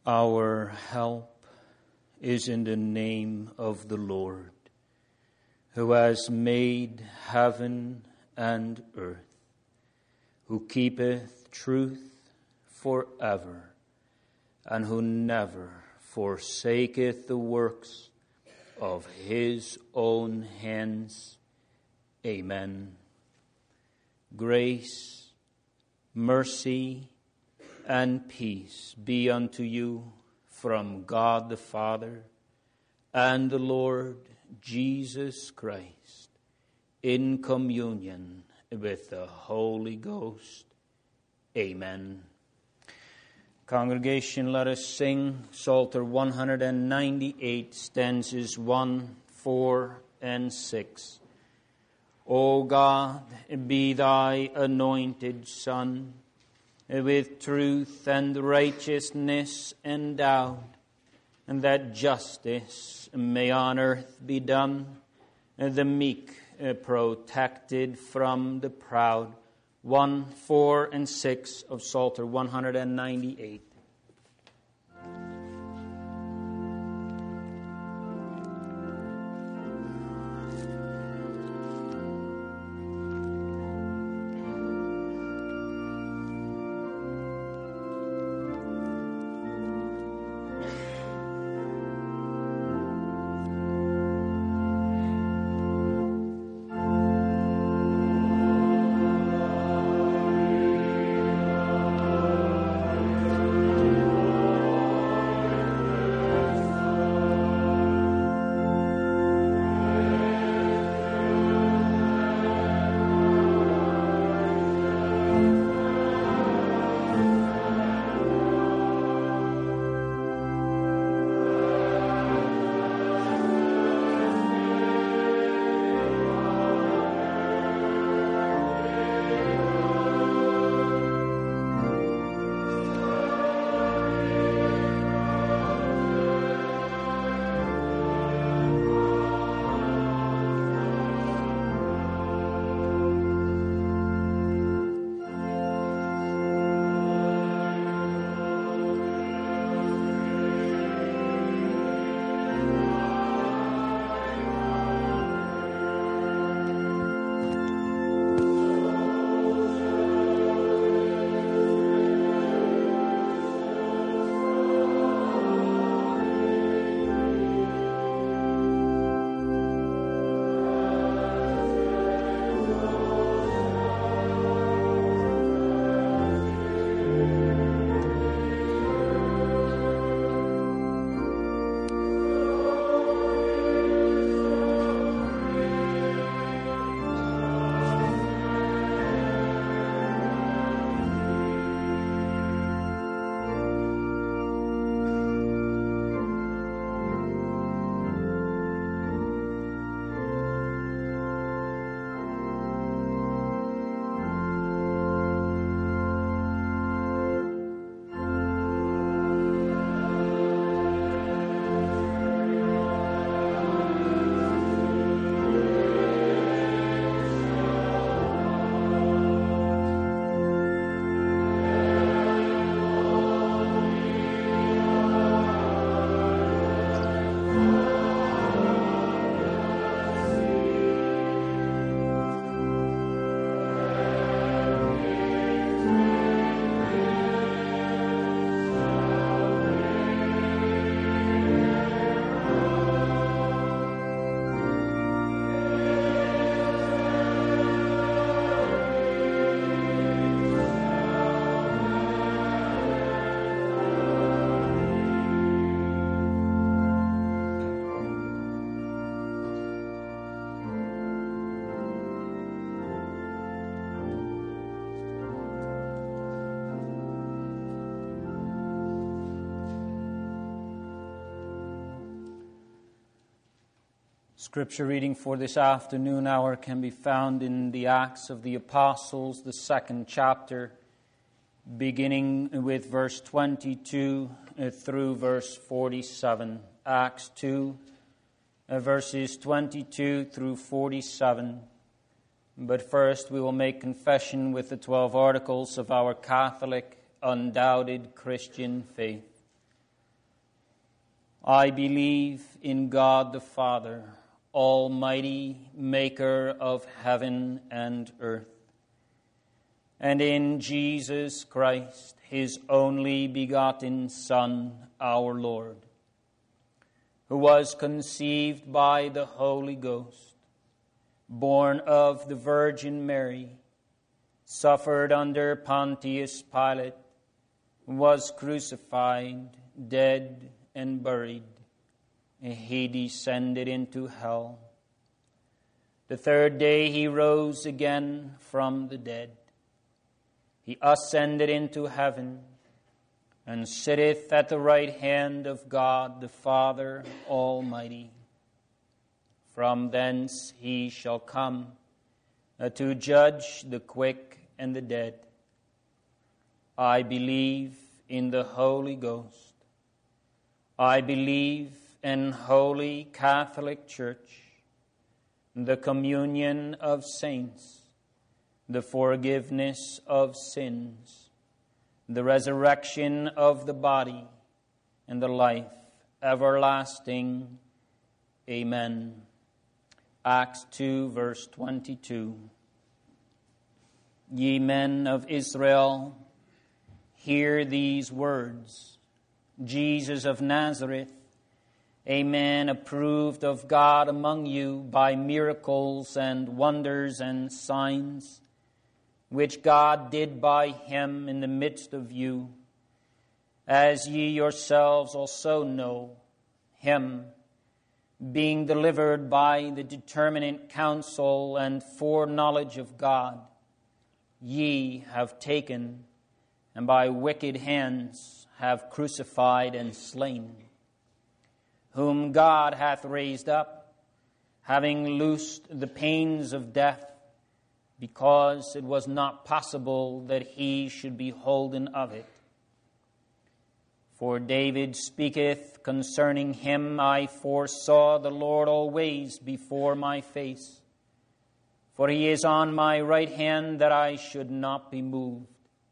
Our help is in the name of the Lord, who has made heaven and earth, who keepeth truth forever, and who never forsaketh the works of his own hands. Amen. Grace, mercy, and peace be unto you from God the Father and the Lord Jesus Christ, in communion with the Holy Ghost. Amen. Congregation, let us sing Psalter 198, stanzas 1, 4, and 6. O God, be thy anointed Son with truth and righteousness endowed, and that justice may on earth be done, the meek protected from the proud. 1, 4, and 6 of Psalter 198. Scripture reading for this afternoon hour can be found in the Acts of the Apostles, the 2nd chapter, beginning with verse 22 through verse 47. Acts 2, verses 22 through 47. But first we will make confession with the 12 articles of our Catholic, undoubted Christian faith. I believe in God the Father, Almighty, maker of heaven and earth, and in Jesus Christ, his only begotten Son, our Lord, who was conceived by the Holy Ghost, born of the Virgin Mary, suffered under Pontius Pilate, was crucified, dead, and buried. He descended into hell. The third day he rose again from the dead. He ascended into heaven and sitteth at the right hand of God the Father Almighty. From thence he shall come to judge the quick and the dead. I believe in the Holy Ghost. I believe in Holy Catholic Church, the communion of saints, the forgiveness of sins, the resurrection of the body, and the life everlasting. Amen. Acts 2, verse 22. Ye men of Israel, hear these words. Jesus of Nazareth, a man approved of God among you by miracles and wonders and signs, which God did by him in the midst of you, as ye yourselves also know, him, being delivered by the determinate counsel and foreknowledge of God, ye have taken, and by wicked hands have crucified and slain, whom God hath raised up, having loosed the pains of death, because it was not possible that he should be holden of it. For David speaketh concerning him, I foresaw the Lord always before my face, for he is on my right hand, that I should not be moved.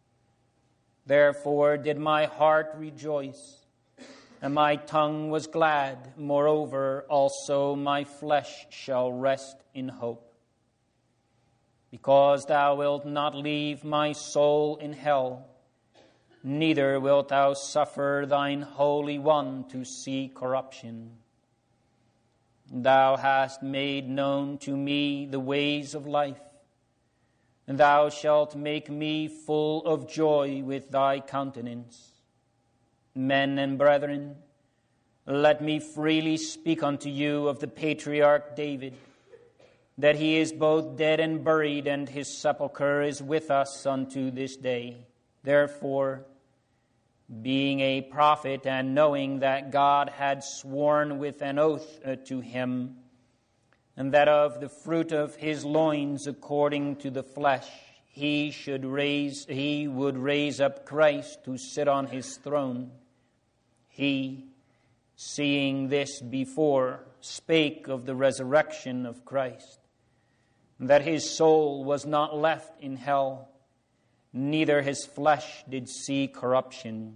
Therefore did my heart rejoice, and my tongue was glad. Moreover, also my flesh shall rest in hope. Because thou wilt not leave my soul in hell, neither wilt thou suffer thine Holy One to see corruption. Thou hast made known to me the ways of life, and thou shalt make me full of joy with thy countenance. Men and brethren, let me freely speak unto you of the patriarch David, that he is both dead and buried, and his sepulchre is with us unto this day. Therefore, being a prophet, and knowing that God had sworn with an oath to him, and that of the fruit of his loins, according to the flesh, he would raise up Christ to sit on his throne. He, seeing this before, spake of the resurrection of Christ, that his soul was not left in hell, neither his flesh did see corruption.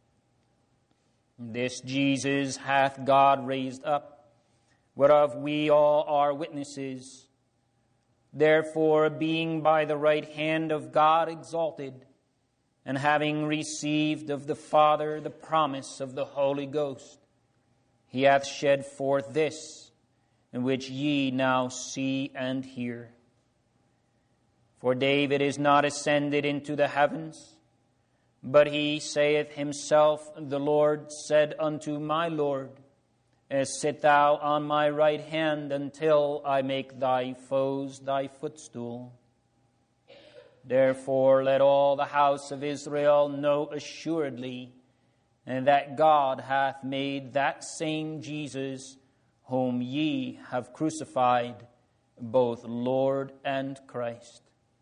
This Jesus hath God raised up, whereof we all are witnesses. Therefore, being by the right hand of God exalted, and having received of the Father the promise of the Holy Ghost, he hath shed forth this, in which ye now see and hear. For David is not ascended into the heavens, but he saith himself, the Lord said unto my Lord, sit thou on my right hand until I make thy foes thy footstool. Therefore let all the house of Israel know assuredly, and that God hath made that same Jesus, whom ye have crucified, both Lord and Christ.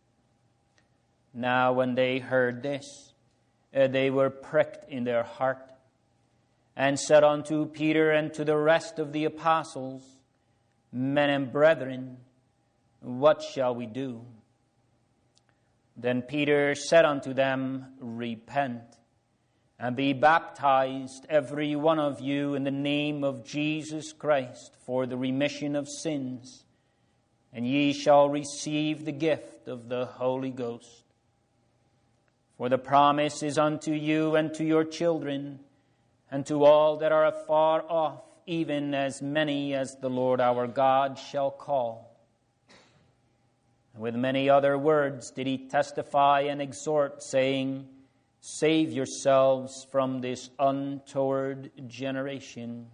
Now when they heard this, they were pricked in their heart, and said unto Peter and to the rest of the apostles, Men and brethren, what shall we do? Then Peter said unto them, Repent, and be baptized, every one of you, in the name of Jesus Christ, for the remission of sins, and ye shall receive the gift of the Holy Ghost. For the promise is unto you and to your children, and to all that are afar off, even as many as the Lord our God shall call. And with many other words did he testify and exhort, saying, Save yourselves from this untoward generation.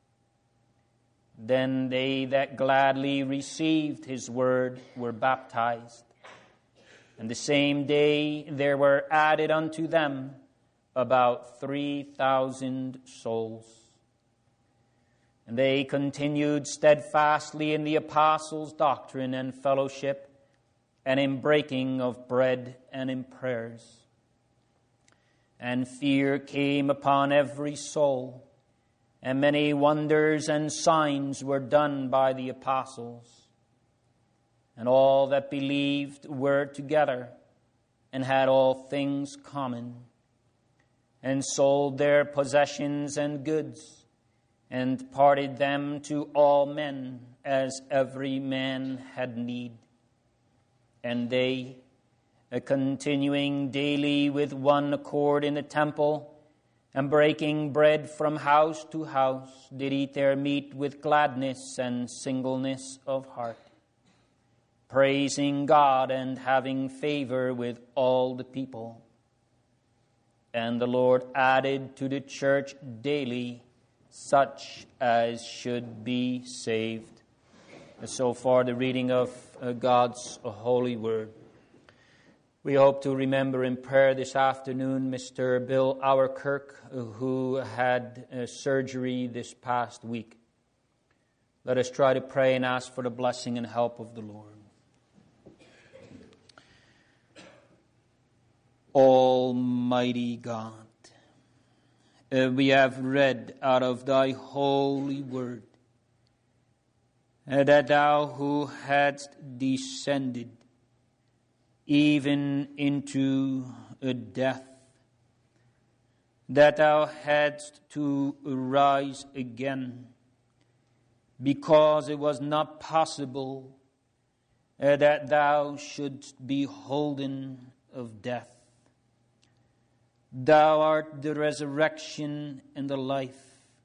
Then they that gladly received his word were baptized. And the same day there were added unto them about 3,000 souls. And they continued steadfastly in the apostles' doctrine and fellowship, and in breaking of bread and in prayers. And fear came upon every soul, and many wonders and signs were done by the apostles. And all that believed were together, and had all things common, and sold their possessions and goods, and parted them to all men, as every man had need. And they, continuing daily with one accord in the temple, and breaking bread from house to house, did eat their meat with gladness and singleness of heart, praising God and having favor with all the people. And the Lord added to the church daily such as should be saved. And so far the reading of God's holy word. We hope to remember in prayer this afternoon Mr. Bill Auerkirk, who had surgery this past week. Let us try to pray and ask for the blessing and help of the Lord. Almighty God, we have read out of thy holy word that thou who hadst descended even into death, that thou hadst to rise again, because it was not possible that thou shouldst be holden of death. Thou art the resurrection and the life,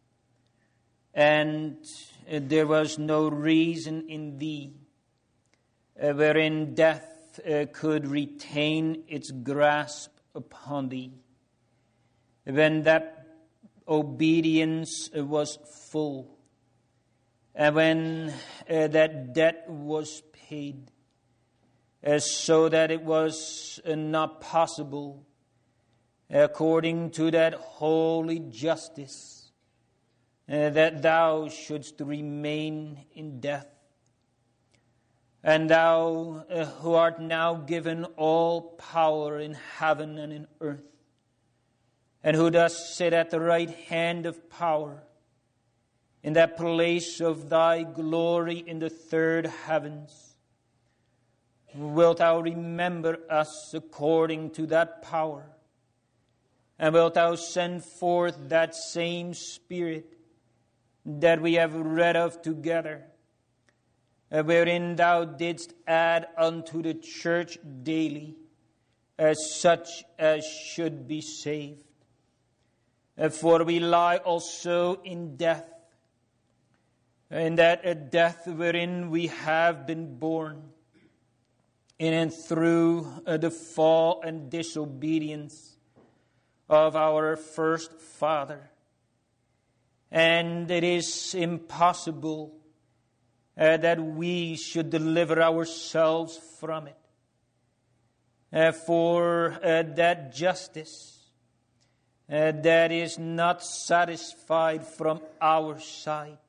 and there was no reason in thee wherein death could retain its grasp upon thee. When that obedience was full, and when that debt was paid, so that it was not possible, according to that holy justice, that thou shouldst remain in death. And thou who art now given all power in heaven and in earth, and who dost sit at the right hand of power, in that place of thy glory in the third heavens, wilt thou remember us according to that power, and wilt thou send forth that same Spirit that we have read of together, wherein thou didst add unto the church daily as such as should be saved. For we lie also in death, and that a death wherein we have been born, in and through the fall and disobedience of our first father. And it is impossible that we should deliver ourselves from it. For that justice that is not satisfied from our side,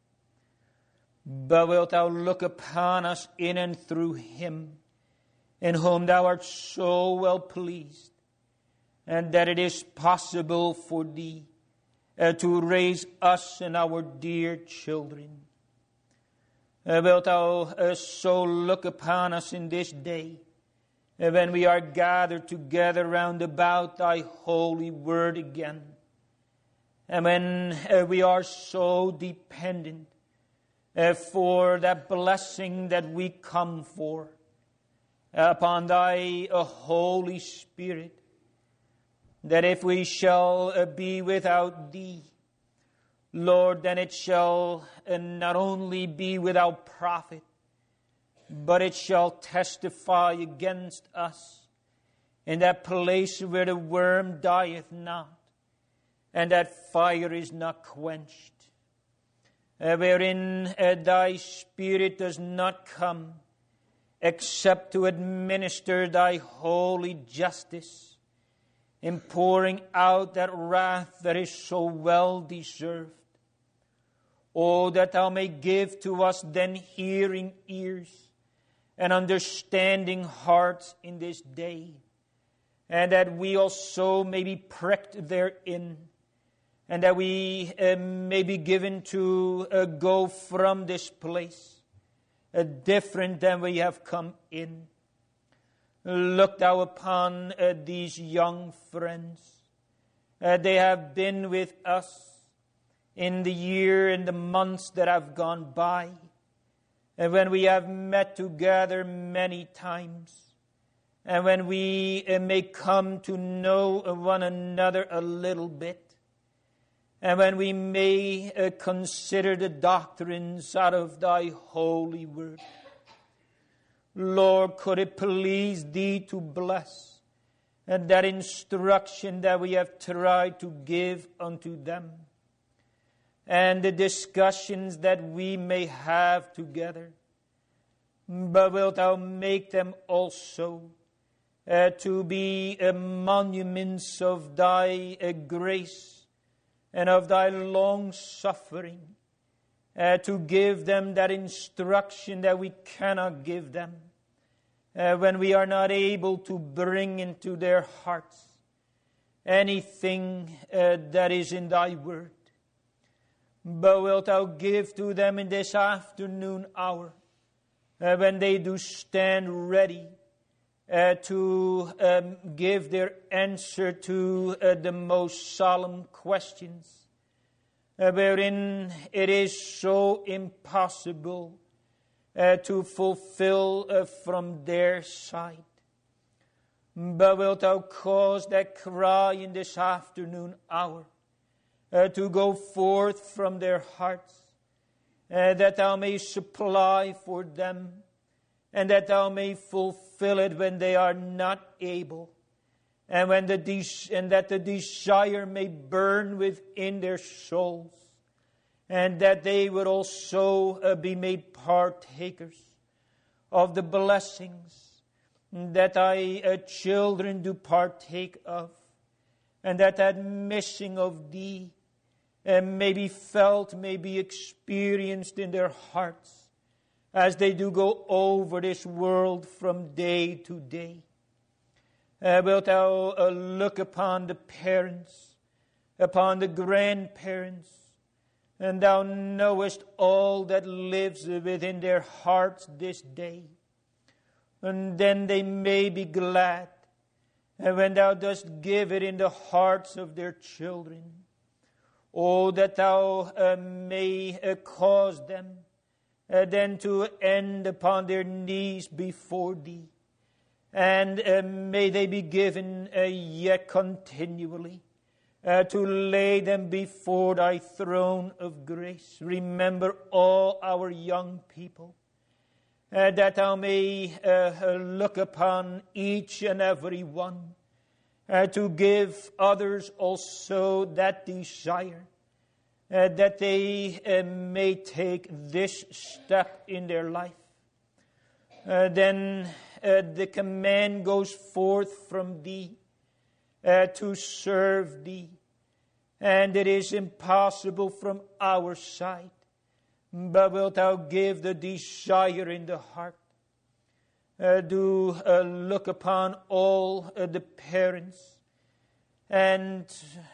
but wilt thou look upon us in and through him, in whom thou art so well pleased, and that it is possible for thee to raise us and our dear children. Wilt thou so look upon us in this day, when we are gathered together round about thy holy word again. And when we are so dependent for that blessing that we come for upon thy Holy Spirit, that if we shall be without thee, Lord, then it shall not only be without profit, but it shall testify against us in that place where the worm dieth not, and that fire is not quenched, wherein thy Spirit does not come except to administer thy holy justice, in pouring out that wrath that is so well deserved. Oh, that thou may give to us then hearing ears and understanding hearts in this day, and that we also may be pricked therein, and that we may be given to go from this place different than we have come in. Look thou upon these young friends. They have been with us in the year and the months that have gone by, and when we have met together many times, and when we may come to know one another a little bit, and when we may consider the doctrines out of thy holy word. Lord, could it please thee to bless and that instruction that we have tried to give unto them, and the discussions that we may have together, but wilt thou make them also to be monuments of thy grace and of thy long suffering, to give them that instruction that we cannot give them when we are not able to bring into their hearts anything that is in thy word. But wilt thou give to them in this afternoon hour, when they do stand ready to give their answer to the most solemn questions, wherein it is so impossible to fulfill from their side. But wilt thou cause that cry in this afternoon hour to go forth from their hearts, that thou may supply for them, and that thou may fulfill it when they are not able, and when that the desire may burn within their souls, and that they would also be made partakers of the blessings that thy children do partake of, and that missing of thee may be felt, may be experienced in their hearts, as they do go over this world from day to day. Wilt thou look upon the parents, upon the grandparents, and thou knowest all that lives within their hearts this day. And then they may be glad when thou dost give it in the hearts of their children. Oh, that thou may cause them then to end upon their knees before thee. And may they be given yet continually to lay them before thy throne of grace. Remember all our young people, that thou may look upon each and every one, to give others also that desire, that they may take this step in their life. Then the command goes forth from thee to serve thee. And it is impossible from our side, but wilt thou give the desire in the heart. Do look upon all the parents and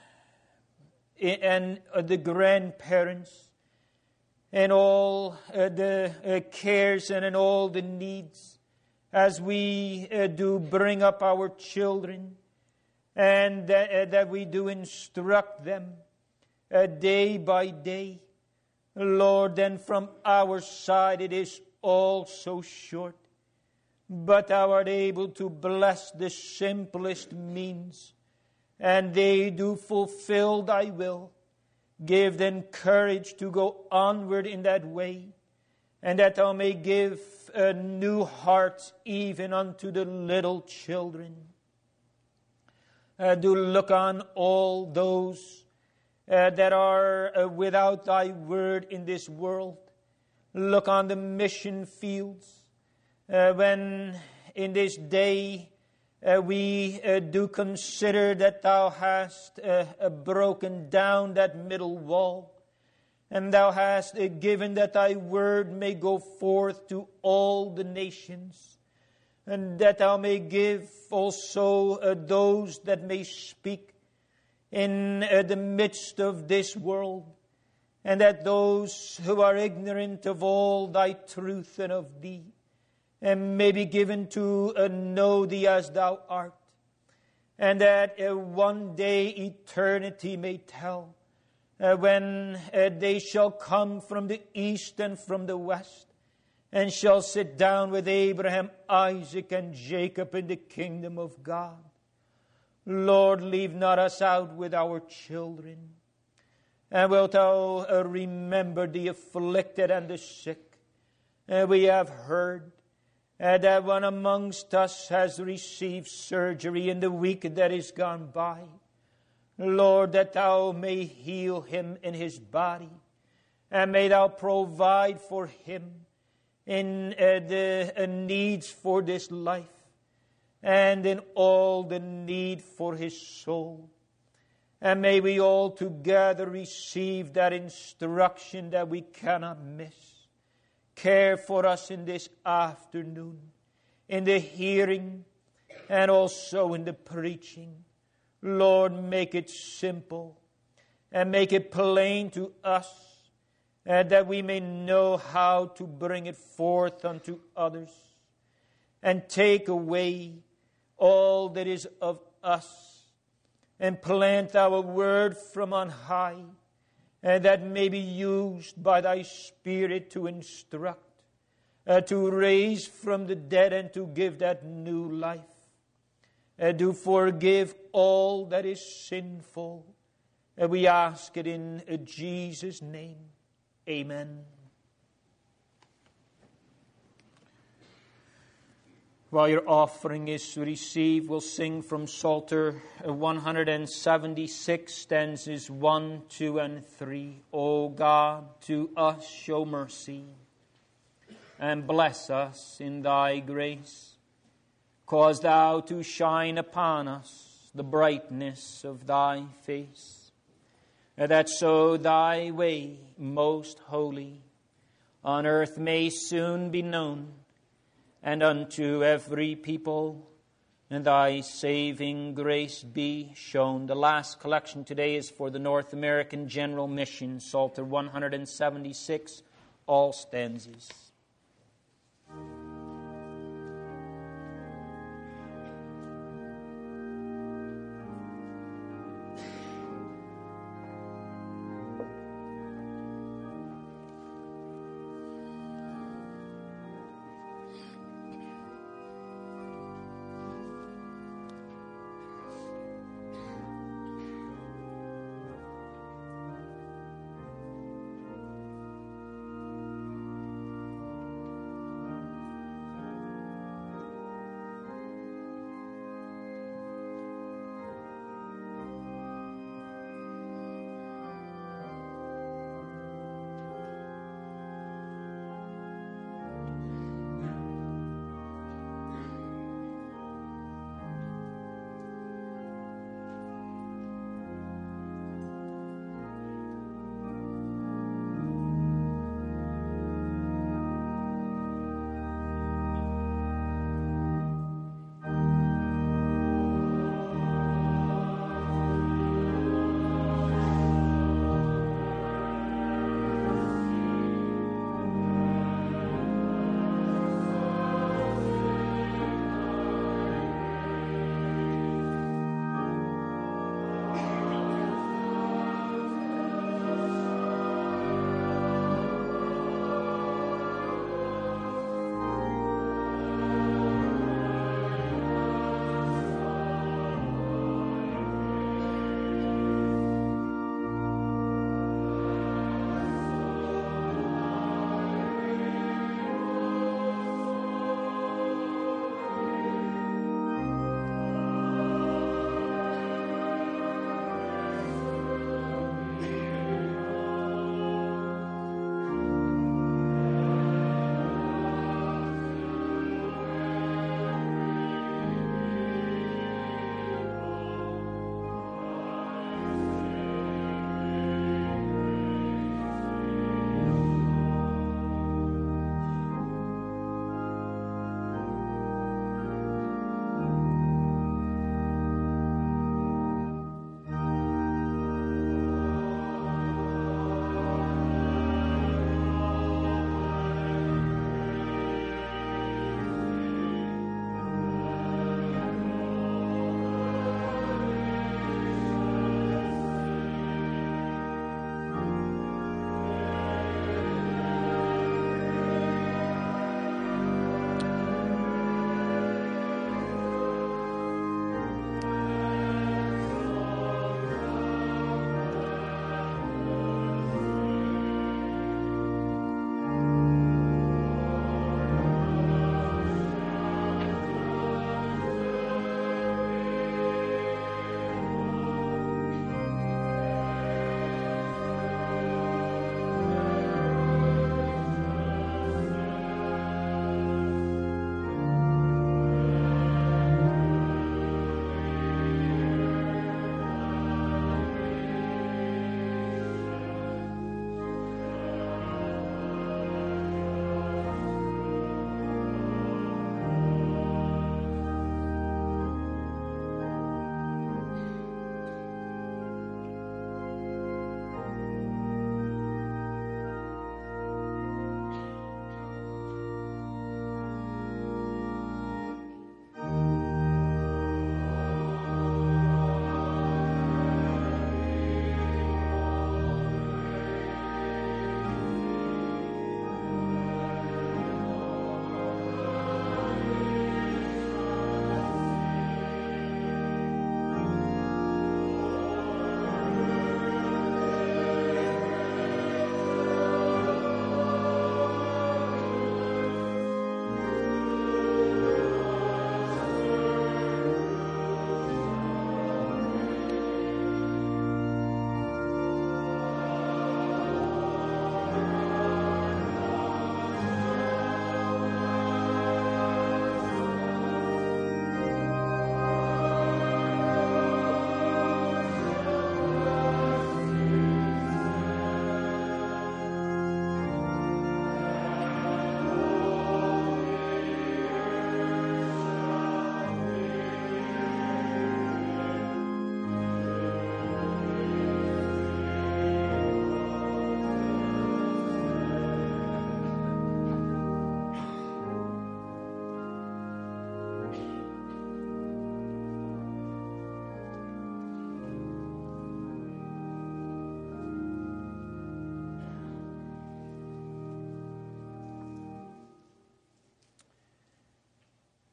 the grandparents, and all the cares and all the needs as we do bring up our children, and that we do instruct them day by day. Lord, then from our side it is all so short, but thou art able to bless the simplest means, and they do fulfill thy will. Give them courage to go onward in that way, and that thou may give new hearts even unto the little children. Do look on all those that are without thy word in this world. Look on the mission fields. When in this day we do consider that thou hast broken down that middle wall, and thou hast given that thy word may go forth to all the nations, and that thou may give also those that may speak in the midst of this world, and that those who are ignorant of all thy truth and of thee, and may be given to know thee as thou art, and that one day eternity may tell, when they shall come from the east and from the west, and shall sit down with Abraham, Isaac, and Jacob in the kingdom of God. Lord, leave not us out with our children. And wilt thou remember the afflicted and the sick? We have heard that one amongst us has received surgery in the week that is gone by. Lord, that thou may heal him in his body, and may thou provide for him in the needs for this life, and in all the need for his soul. And may we all together receive that instruction that we cannot miss. Care for us in this afternoon, in the hearing and also in the preaching. Lord, make it simple and make it plain to us, that we may know how to bring it forth unto others, and take away all that is of us, and plant our word from on high, and that may be used by thy Spirit to instruct, to raise from the dead, and to give that new life. Do forgive all that is sinful. We ask it in Jesus' name. Amen. While your offering is received, we'll sing from Psalter 176, stanzas 1, 2, and 3. O God, to us show mercy, and bless us in thy grace. Cause thou to shine upon us the brightness of thy face, that so thy way most holy on earth may soon be known, and unto every people and thy saving grace be shown. The last collection today is for the North American General Mission, Psalter 176, all stanzas.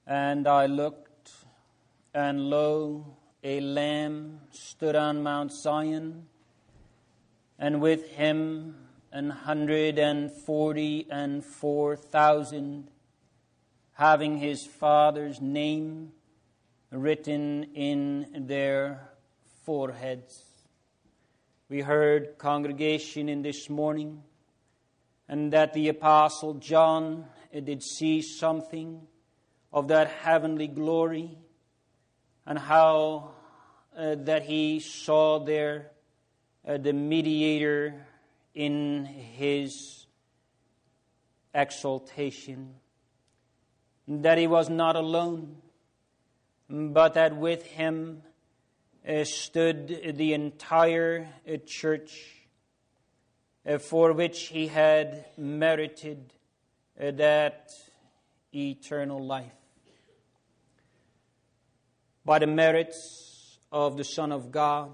And I looked, and lo, a Lamb stood on Mount Zion, and with him 144,000, having his Father's name written in their foreheads. We heard, congregation, in this morning, and that the Apostle John did see something of that heavenly glory, and how that he saw there the mediator in his exaltation, that he was not alone, but that with him stood the entire church, for which he had merited that eternal life. By the merits of the Son of God,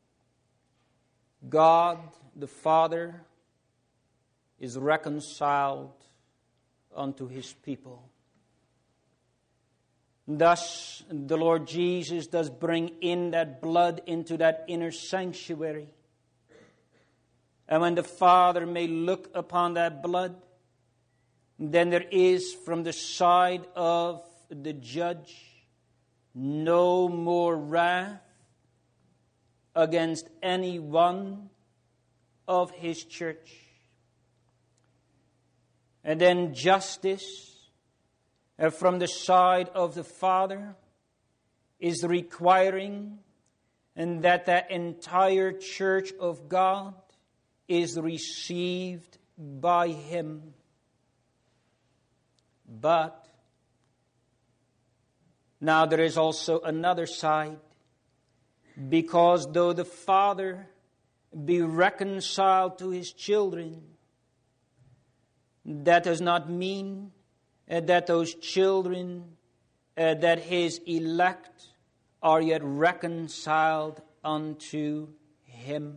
God the Father is reconciled unto his people. Thus, the Lord Jesus does bring in that blood into that inner sanctuary. And when the Father may look upon that blood, then there is from the side of the judge no more wrath against any one of his church. And then justice from the side of the Father is requiring, and that the entire church of God is received by him. But now there is also another side, because though the Father be reconciled to his children, that does not mean that those children, that his elect, are yet reconciled unto him.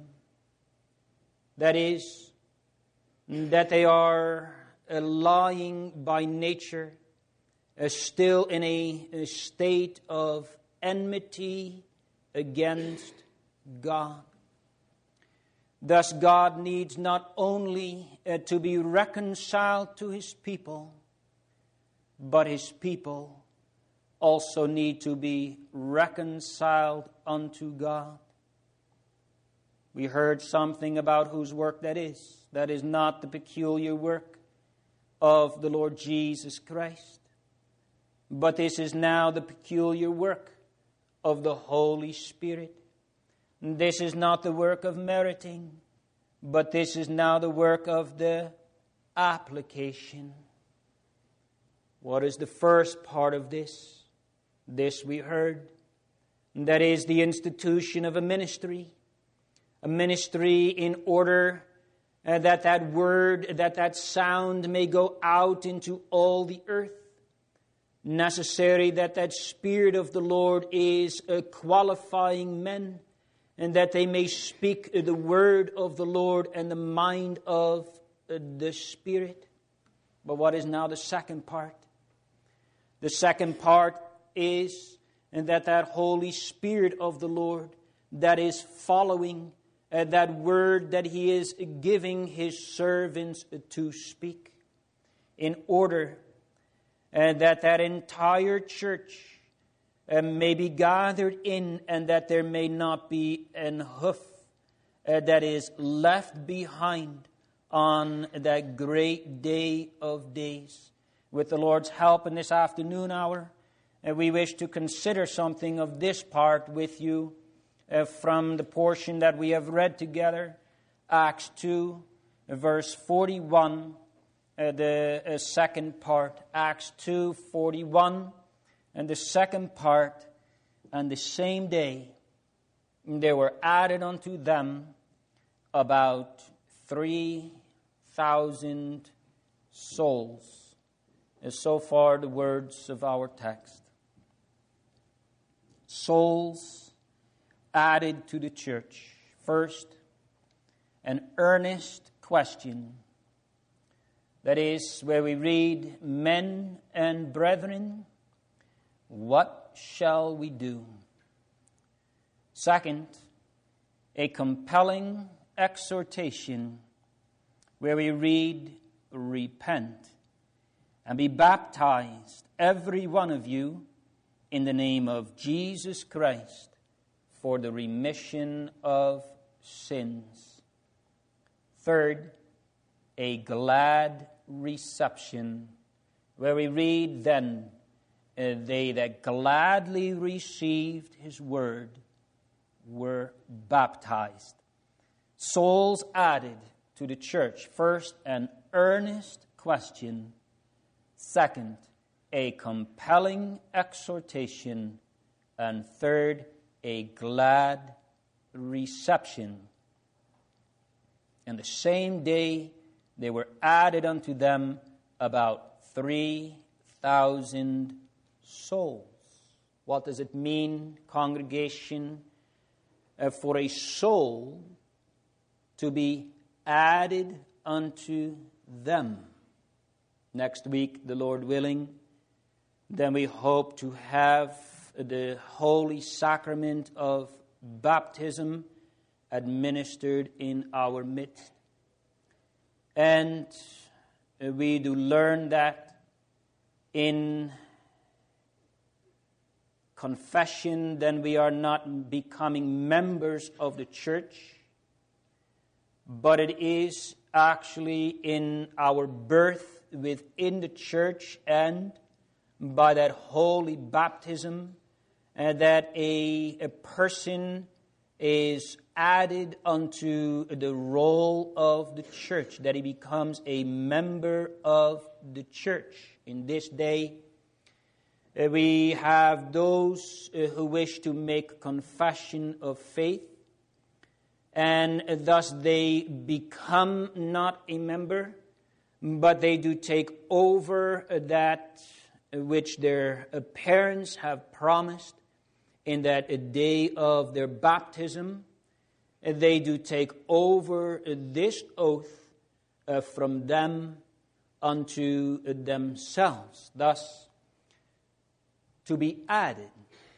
That is, that they are lying by nature, still in a state of enmity against God. Thus, God needs not only to be reconciled to his people, but his people also need to be reconciled unto God. We heard something about whose work that is. That is not the peculiar work of the Lord Jesus Christ, but this is now the peculiar work of the Holy Spirit. This is not the work of meriting, but this is now the work of the application. What is the first part of this? This we heard. That is the institution of a ministry. A ministry in order that word, that sound may go out into all the earth. Necessary that Spirit of the Lord is qualifying men, and that they may speak the word of the Lord and the mind of the Spirit. But what is now the second part? The second part is that Holy Spirit of the Lord that is following that word that he is giving his servants to speak, in order that entire church may be gathered in, and that there may not be an hoof that is left behind on that great day of days. With the Lord's help in this afternoon hour, we wish to consider something of this part with you from the portion that we have read together, Acts 2, verse 41, the second part. Acts 2:41, and the second part. And the same day there were added unto them about 3,000 souls. So far the words of our text. Souls added to the church. First, an earnest question. That is where we read, men and brethren, what shall we do? Second, a compelling exhortation where we read, repent and be baptized, every one of you, in the name of Jesus Christ for the remission of sins. Third, a glad reception where we read, then they that gladly received his word were baptized. Souls added to the church. First, an earnest question. Second, a compelling exhortation. And third, a glad reception. And the same day there were added unto them about 3,000 souls. What does it mean, congregation, for a soul to be added unto them? Next week, the Lord willing, then we hope to have the holy sacrament of baptism administered in our midst. And we do learn that in confession, then we are not becoming members of the church, but it is actually in our birth within the church and by that holy baptism that a person is added unto the roll of the church, that he becomes a member of the church. In this day, we have those who wish to make confession of faith, and thus they become not a member, but they do take over that which their parents have promised in that day of their baptism. They do take over this oath from them unto themselves. Thus, to be added,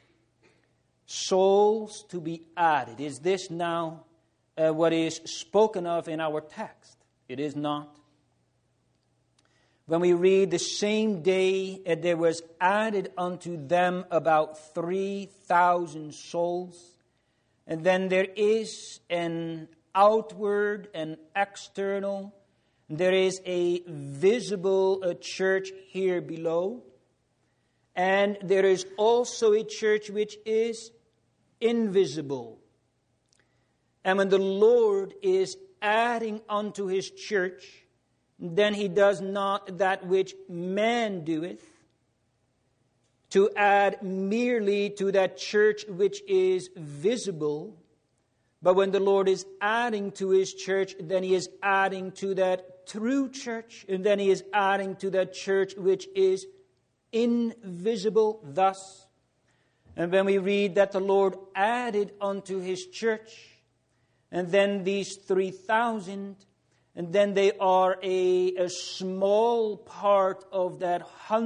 souls to be added. Is this now what is spoken of in our text? It is not. When we read the same day there was added unto them about 3,000 souls, and then there is an outward and external, there is a visible church here below, and there is also a church which is invisible. And when the Lord is adding unto his church, then he does not that which man doeth, to add merely to that church which is visible. But when the Lord is adding to his church, then he is adding to that true church, and then he is adding to that church which is invisible. Thus, and when we read that the Lord added unto his church, and then these 3,000, and then they are a small part of that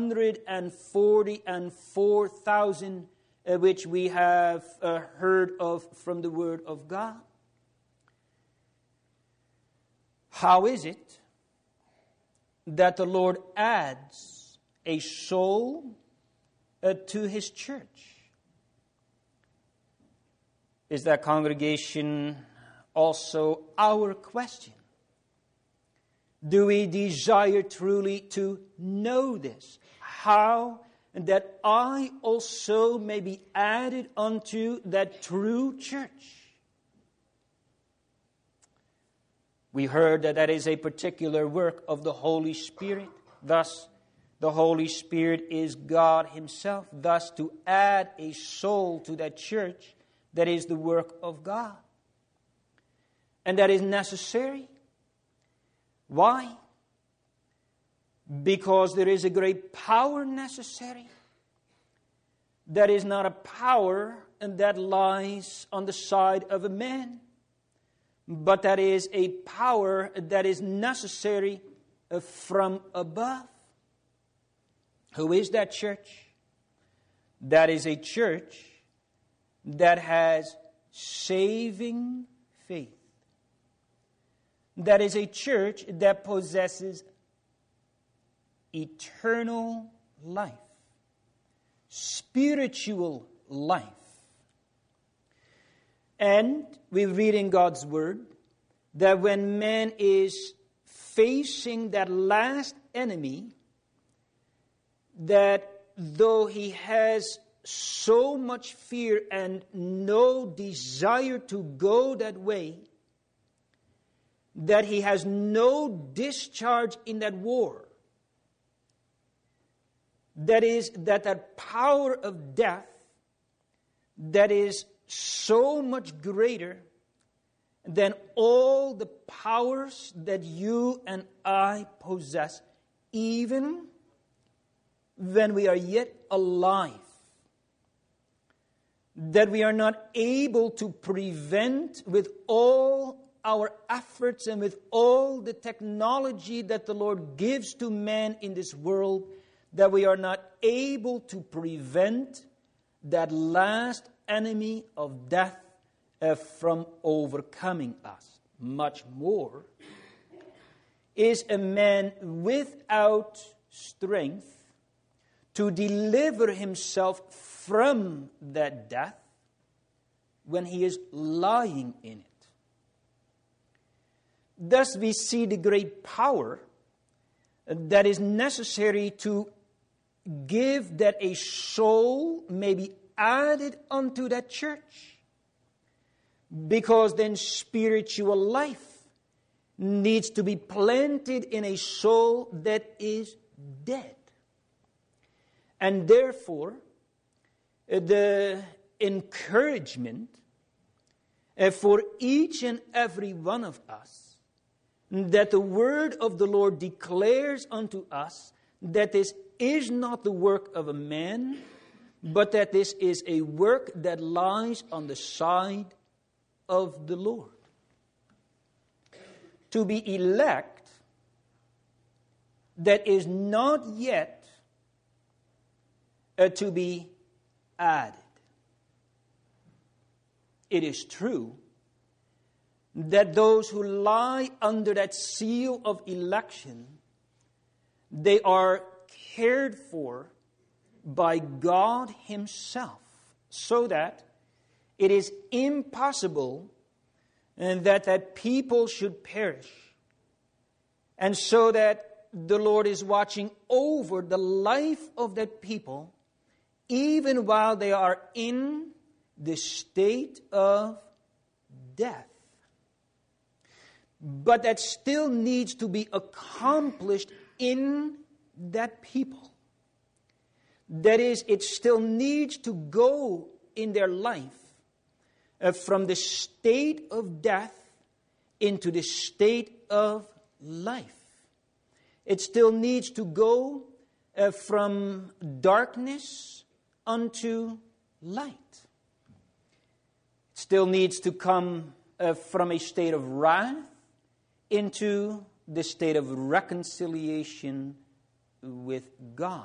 144,000 which we have heard of from the Word of God. How is it that the Lord adds a soul to his church? Is that, congregation, also our question? Do we desire truly to know this? How that I also may be added unto that true church? We heard that that is a particular work of the Holy Spirit. Thus, the Holy Spirit is God himself. Thus, to add a soul to that church, that is the work of God. And that is necessary. Why? Because there is a great power necessary. That is not a power that lies on the side of a man, but that is a power that is necessary from above. Who is that church? That is a church that has saving faith. That is a church that possesses eternal life, spiritual life. And we read in God's Word that when man is facing that last enemy, that though he has so much fear and no desire to go that way, that he has no discharge in that war. That is, that power of death that is so much greater than all the powers that you and I possess, even when we are yet alive. That we are not able to prevent with all our efforts and with all the technology that the Lord gives to man in this world, that we are not able to prevent that last enemy of death from overcoming us. Much more is a man without strength to deliver himself from that death when he is lying in it. Thus we see the great power that is necessary to give that a soul may be added unto that church. Because then spiritual life needs to be planted in a soul that is dead. And therefore, the encouragement for each and every one of us, that the word of the Lord declares unto us that this is not the work of a man, but that this is a work that lies on the side of the Lord. To be elect that is not yet to be added. It is true that those who lie under that seal of election, they are cared for by God Himself, so that it is impossible that people should perish. And so that the Lord is watching over the life of that people, even while they are in the state of death. But that still needs to be accomplished in that people. That is, it still needs to go in their life from the state of death into the state of life. It still needs to go from darkness unto light. It still needs to come from a state of wrath into the state of reconciliation with God.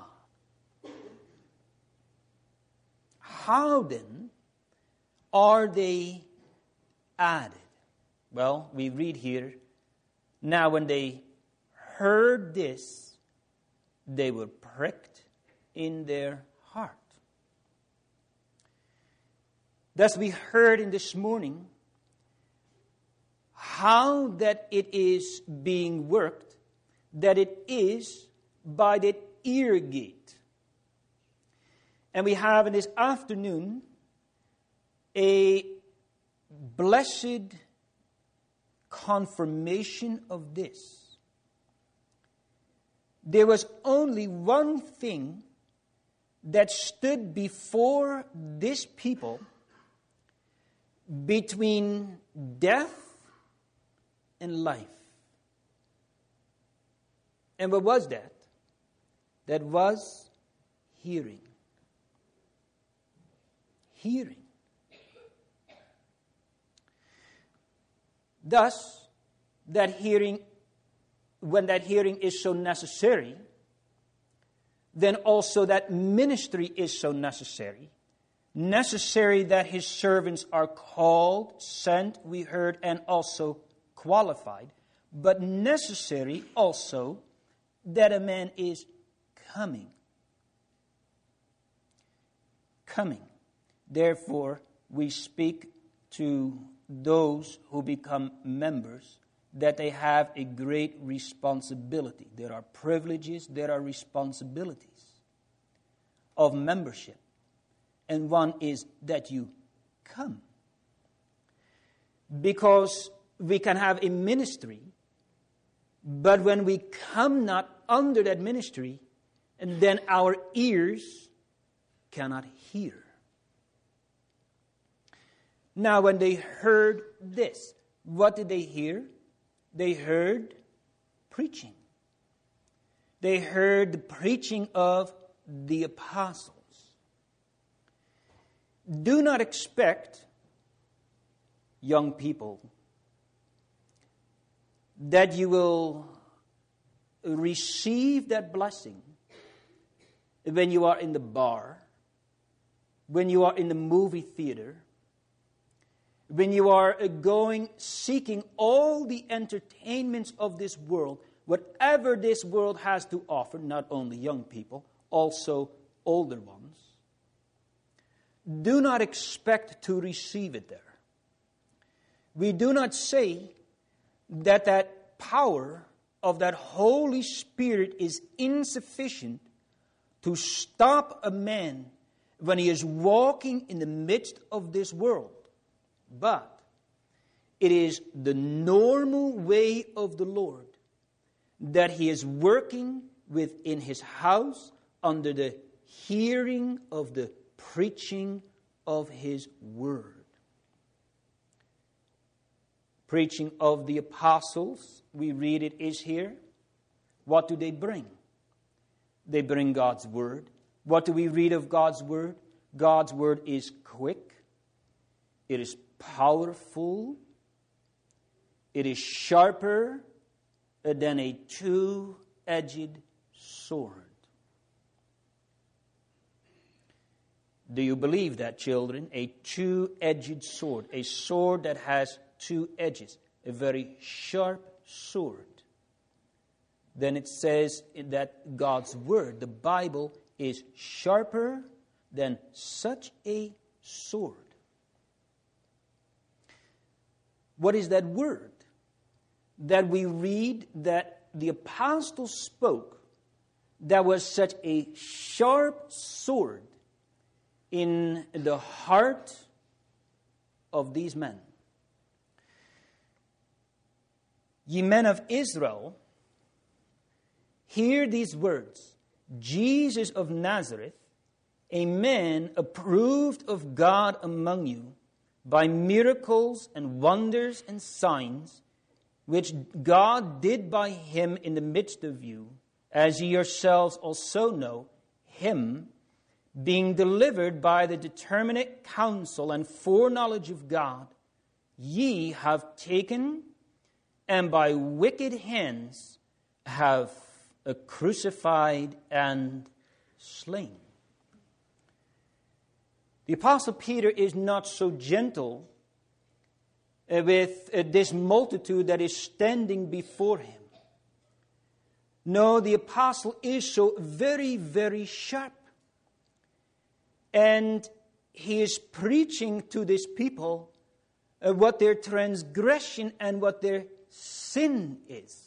How then are they added? Well, we read here, now when they heard this, they were pricked in their heart. Thus we heard in this morning how that it is being worked, that it is by the ear gate. And we have in this afternoon a blessed confirmation of this. There was only one thing that stood before this people between death and life. And what was that? That was hearing. Hearing. Thus, that hearing, when that hearing is so necessary, then also that ministry is so necessary. Necessary that his servants are called, sent, we heard, and also qualified. But necessary also that a man is coming. Coming. Therefore, we speak to those who become members that they have a great responsibility. There are privileges, there are responsibilities of membership. And one is that you come. Because we can have a ministry, but when we come not under that ministry, and then our ears cannot hear. Now, when they heard this, what did they hear? They heard preaching. They heard the preaching of the apostles. Do not expect, young people, that you will receive that blessing when you are in the bar, when you are in the movie theater, when you are seeking all the entertainments of this world, whatever this world has to offer, not only young people, also older ones. Do not expect to receive it there. We do not say that that power of that Holy Spirit is insufficient to stop a man when he is walking in the midst of this world. But it is the normal way of the Lord that he is working within his house under the hearing of the preaching of his word. Preaching of the apostles, we read it is here. What do they bring? They bring God's word. What do we read of God's word? God's word is quick. It is powerful. It is sharper than a two-edged sword. Do you believe that, children? A two-edged sword. A sword that has two edges. A very sharp sword. Then it says that God's word, the Bible, is sharper than such a sword. What is that word that we read that the apostles spoke that was such a sharp sword in the heart of these men? Ye men of Israel, hear these words. Jesus of Nazareth, a man approved of God among you by miracles and wonders and signs, which God did by him in the midst of you, as ye yourselves also know, him, being delivered by the determinate counsel and foreknowledge of God, ye have taken, and by wicked hands have crucified and slain. The Apostle Peter is not so gentle with this multitude that is standing before him. No, the Apostle is so very, very sharp. And he is preaching to these people what their transgression and what their sin is.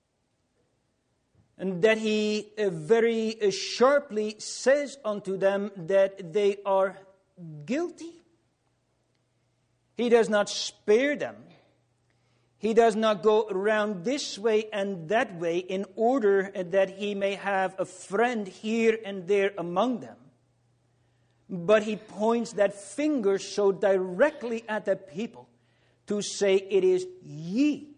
And that he very sharply says unto them that they are guilty. He does not spare them. He does not go around this way and that way in order that he may have a friend here and there among them. But he points that finger so directly at the people to say, it is ye.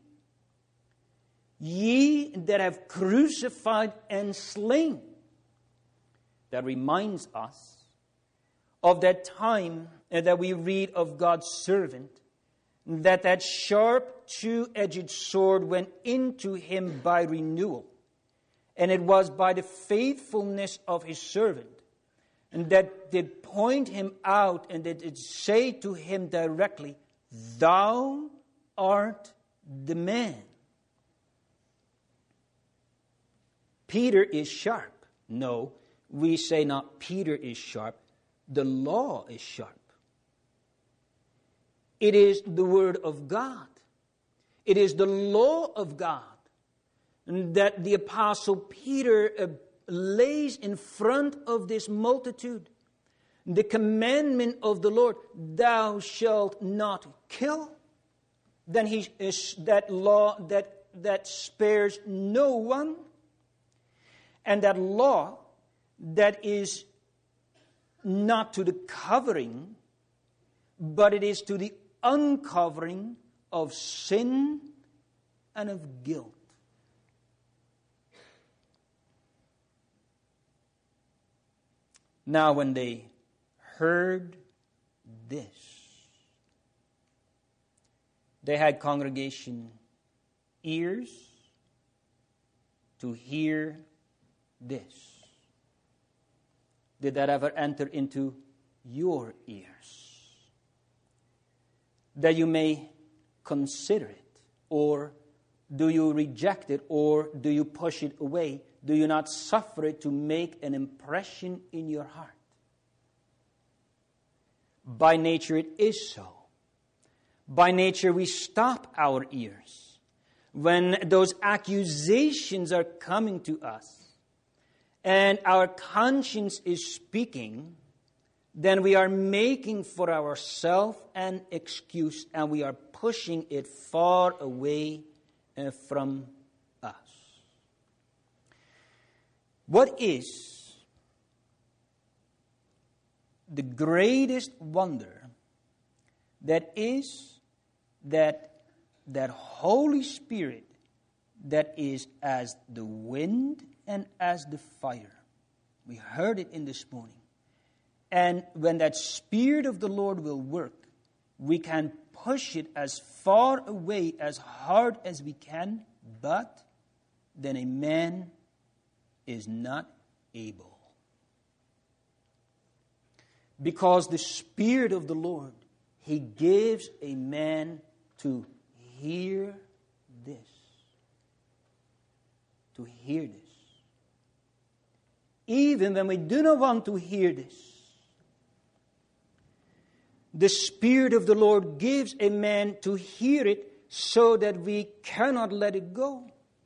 Ye that have crucified and slain. That reminds us of that time that we read of God's servant, that sharp two-edged sword went into him by renewal. And it was by the faithfulness of his servant, and that did point him out, and that did say to him directly, "Thou art the man." Peter is sharp. No, we say not Peter is sharp. The law is sharp. It is the word of God. It is the law of God that the Apostle Peter lays in front of this multitude. The commandment of the Lord, "Thou shalt not kill." Then that law that spares no one. And that law that is not to the covering, but it is to the uncovering of sin and of guilt. Now when they heard this, they had congregation ears to hear this. Did that ever enter into your ears? That you may consider it, or do you reject it, or do you push it away? Do you not suffer it to make an impression in your heart? By nature it is so. By nature we stop our ears when those accusations are coming to us and our conscience is speaking. Then we are making for ourselves an excuse, and we are pushing it far away from us. What is the greatest wonder? That is that Holy Spirit that is as the wind and as the fire. We heard it in this morning. And when that Spirit of the Lord will work, we can push it as far away, as hard as we can, but then a man is not able. Because the Spirit of the Lord, He gives a man to hear this. To hear this. Even when we do not want to hear this, the Spirit of the Lord gives a man to hear it so that we cannot let it go.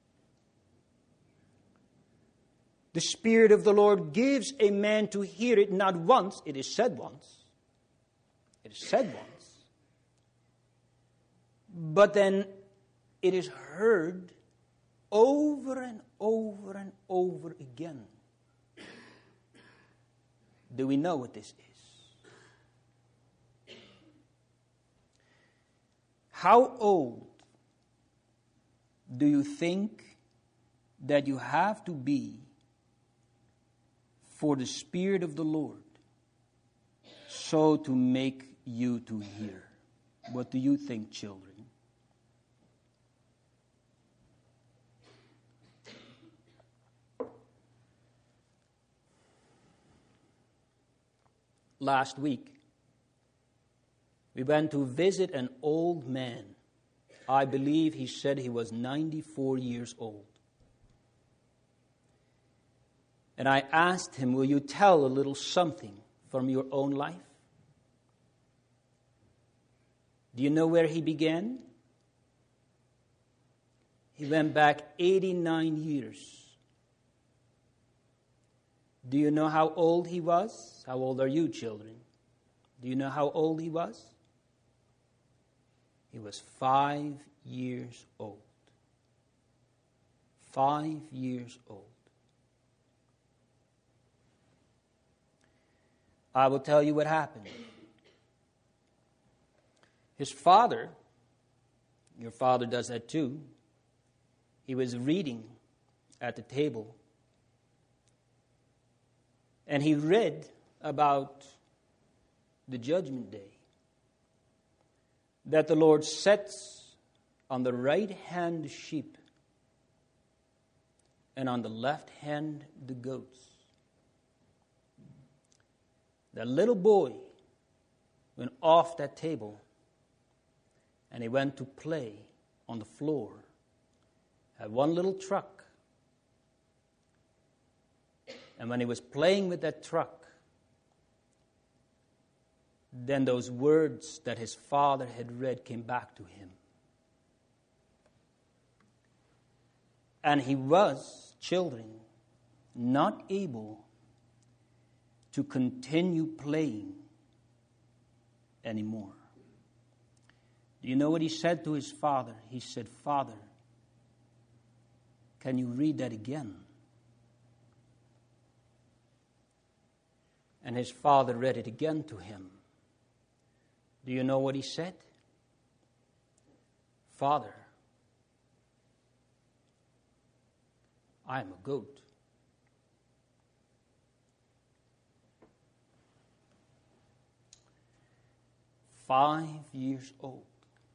The Spirit of the Lord gives a man to hear it not once. It is said once. It is said once. But then it is heard over and over and over again. Do we know what this is? How old do you think that you have to be for the Spirit of the Lord so to make you to hear? What do you think, children? Last week, we went to visit an old man. I believe he said he was 94 years old. And I asked him, will you tell a little something from your own life? Do you know where he began? He went back 89 years. Do you know how old he was? How old are you, children? Do you know how old he was? He was 5 years old. 5 years old. I will tell you what happened. His father, your father does that too, he was reading at the table. And he read about the judgment day. That the Lord sets on the right hand the sheep and on the left hand the goats. The little boy went off that table and he went to play on the floor. Had one little truck. And when he was playing with that truck, then those words that his father had read came back to him. And he was, children, not able to continue playing anymore. Do you know what he said to his father? He said, "Father, can you read that again?" And his father read it again to him. Do you know what he said? "Father, I am a goat." "5 years old.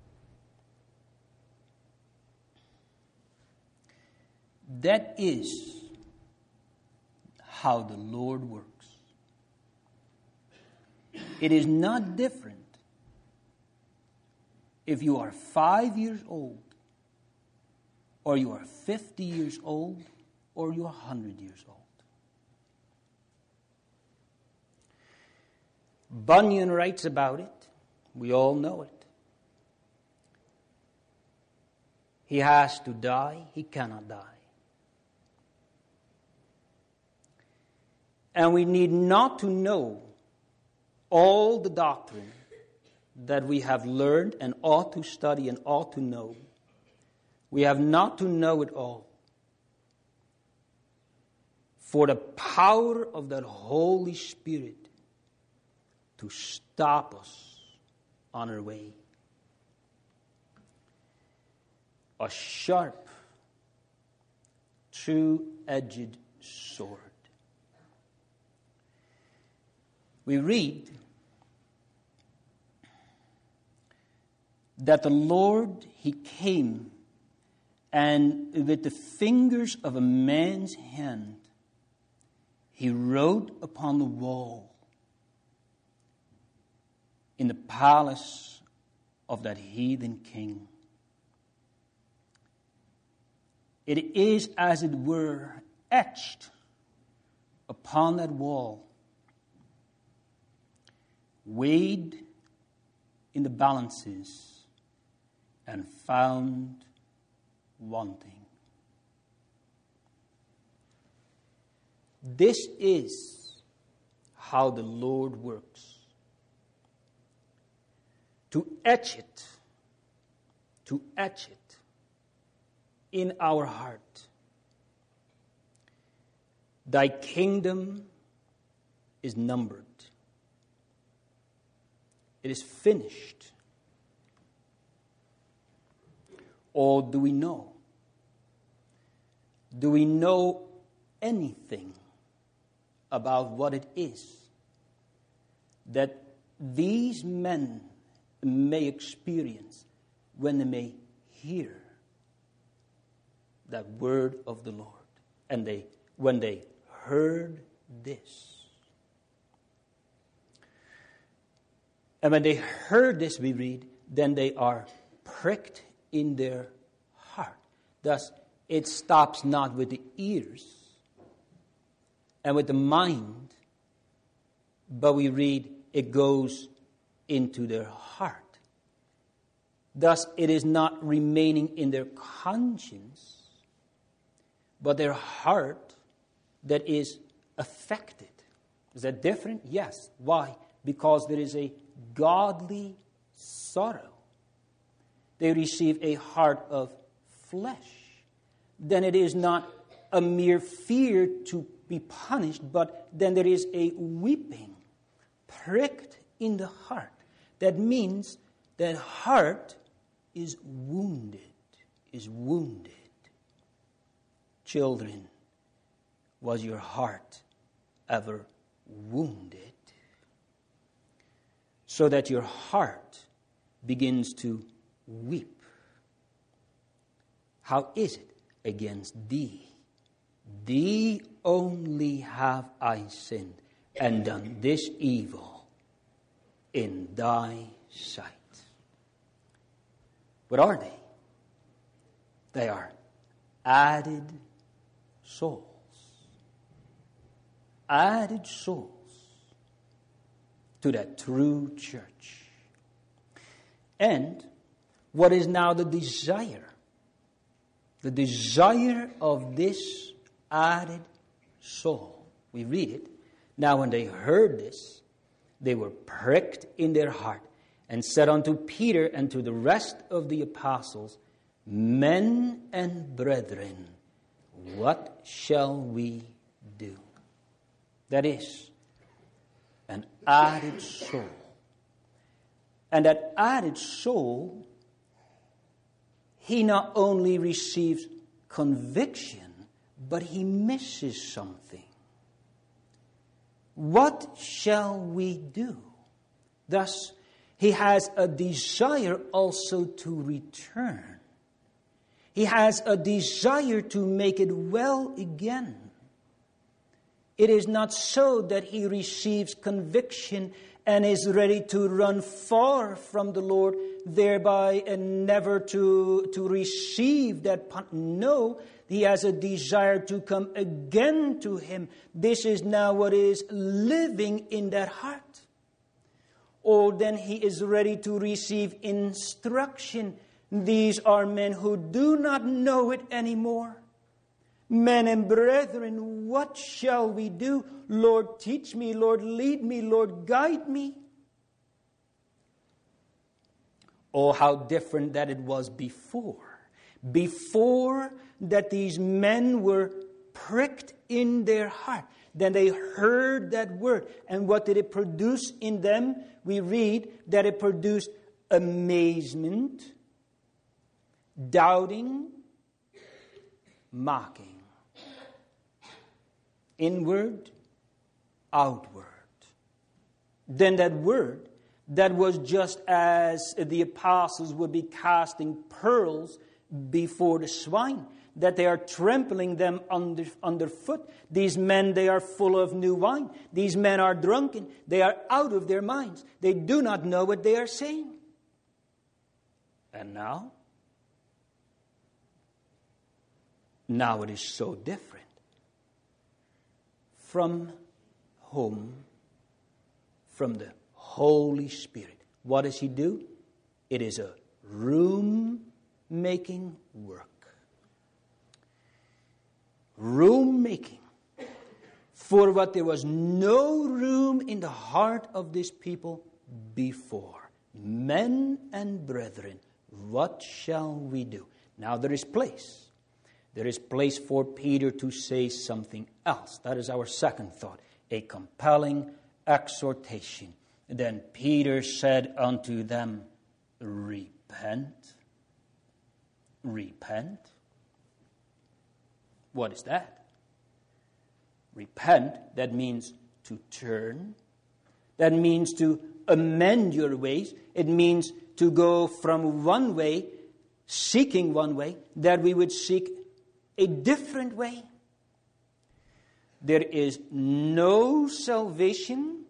That is how the Lord works. It is not different if you are 5 years old, or you are 50 years old, or you are 100 years old. Bunyan writes about it. We all know it. He has to die. He cannot die. And we need not to know all the doctrine that we have learned and ought to study and ought to know. We have not to know it all. For the power of that Holy Spirit to stop us on our way. A sharp, two-edged sword. We read that the Lord, He came and with the fingers of a man's hand, He wrote upon the wall in the palace of that heathen king. It is, as it were, etched upon that wall, weighed in the balances, and found wanting. This is how the Lord works. To etch it in our heart. Thy kingdom is numbered. It is finished. Or do we know? Do we know anything about what it is that these men may experience when they may hear that word of the Lord? And when they heard this. And when they heard this, we read, then they are pricked in their heart. Thus, it stops not with the ears and with the mind, but we read it goes into their heart. Thus, it is not remaining in their conscience, but their heart that is affected. Is that different? Yes. Why? Because there is a godly sorrow. They receive a heart of flesh. Then it is not a mere fear to be punished, but then there is a weeping pricked in the heart. That means that heart is wounded, Children, was your heart ever wounded? So that your heart begins to weep. How is it against thee, Thee only have I sinned, and done this evil in thy sight. What are they? They are added souls. Added souls to that true church. And what is now the desire? The desire of this added soul. We read it. Now when they heard this, they were pricked in their heart, and said unto Peter and to the rest of the apostles, Men and brethren, what shall we do? That is an added soul. And that added soul, he not only receives conviction, but he misses something. What shall we do? Thus, he has a desire also to return. He has a desire to make it well again. It is not so that he receives conviction and is ready to run far from the Lord, thereby and never to receive that punishment. No, he has a desire to come again to him. This is now what is living in that heart. Or then he is ready to receive instruction. These are men who do not know it anymore. Men and brethren, what shall we do? Lord, teach me. Lord, lead me. Lord, guide me. Oh, how different that it was before. Before that these men were pricked in their heart. Then they heard that word. And what did it produce in them? We read that it produced amazement, doubting, mocking. Inward, outward. Then that word, that was just as the apostles would be casting pearls before the swine, that they are trampling them underfoot. These men, they are full of new wine. These men are drunken. They are out of their minds. They do not know what they are saying. And now it is so different. From whom? From the Holy Spirit. What does he do? It is a room-making work. Room making for what there was no room in the heart of this people before. Men and brethren, what shall we do? Now there is place. There is place for Peter to say something else. That is our second thought. A compelling exhortation. Then Peter said unto them, Repent. Repent. What is that? Repent, that means to turn. That means to amend your ways. It means to go from one way, seeking one way, that we would seek a different way. There is no salvation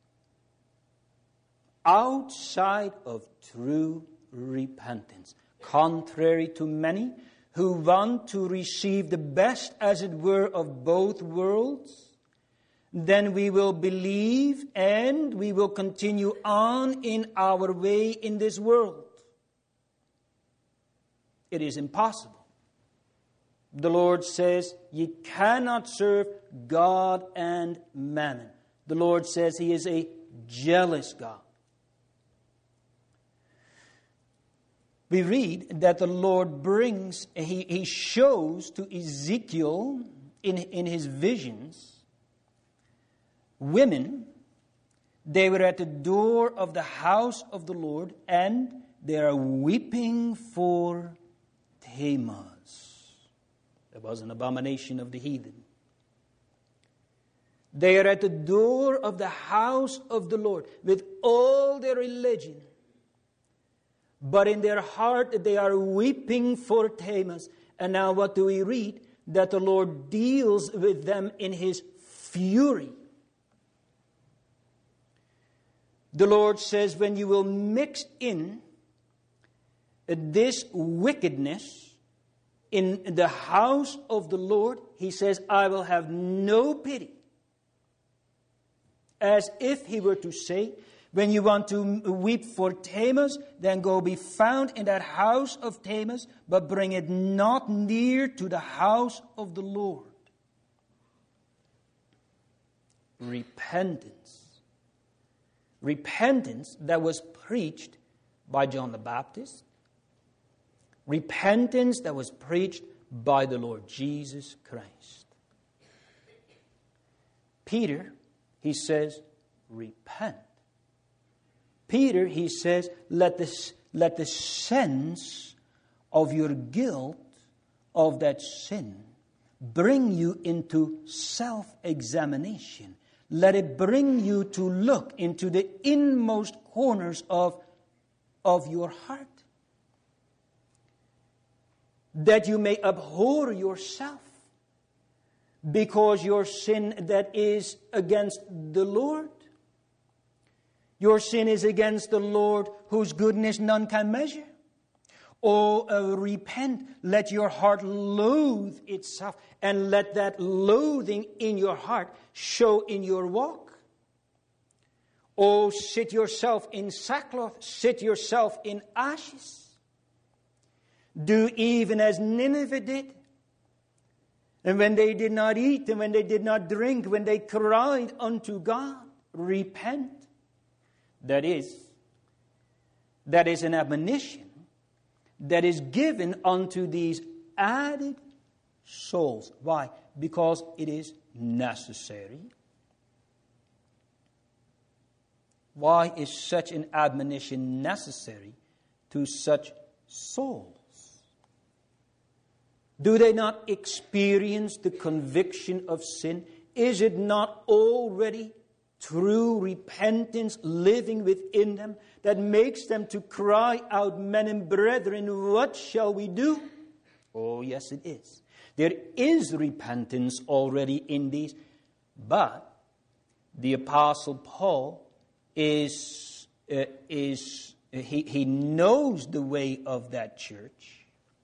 outside of true repentance. Contrary to many who want to receive the best, as it were, of both worlds, then we will believe and we will continue on in our way in this world. It is impossible. The Lord says, ye cannot serve God and mammon. The Lord says he is a jealous God. We read that the Lord brings, he shows to Ezekiel in his visions, women, they were at the door of the house of the Lord, and they are weeping for Tammuz. That was an abomination of the heathen. They are at the door of the house of the Lord with all their religion. But in their heart they are weeping for Tammuz. And now what do we read? that the Lord deals with them in His fury. The Lord says, when you will mix in this wickedness in the house of the Lord, He says, I will have no pity. As if He were to say, when you want to weep for Tammuz, then go be found in that house of Tammuz, but bring it not near to the house of the Lord. Repentance. Repentance that was preached by John the Baptist. Repentance that was preached by the Lord Jesus Christ. Peter, he says, repent. Peter, he says, let the sense of your guilt of that sin bring you into self-examination. Let it bring you to look into the inmost corners of your heart. That you may abhor yourself because your sin that is against the Lord. Your sin is against the Lord, whose goodness none can measure. Oh, repent, let your heart loathe itself, and let that loathing in your heart show in your walk. Oh, sit yourself in sackcloth, sit yourself in ashes. Do even as Nineveh did. And when they did not eat, and when they did not drink, when they cried unto God, repent. That is an admonition that is given unto these added souls. Why? Because it is necessary. Why is such an admonition necessary to such souls? Do they not experience the conviction of sin? Is it not already true repentance living within them that makes them to cry out, men and brethren, what shall we do? Oh, yes, it is. There is repentance already in these, but the Apostle Paul he knows the way of that church,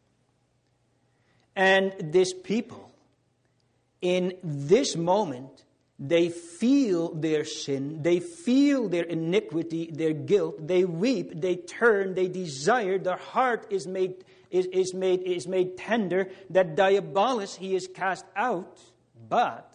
and this people in this moment. They feel their sin, they feel their iniquity, their guilt, they weep, they turn, they desire, their heart is made tender, that Diabolus he is cast out, but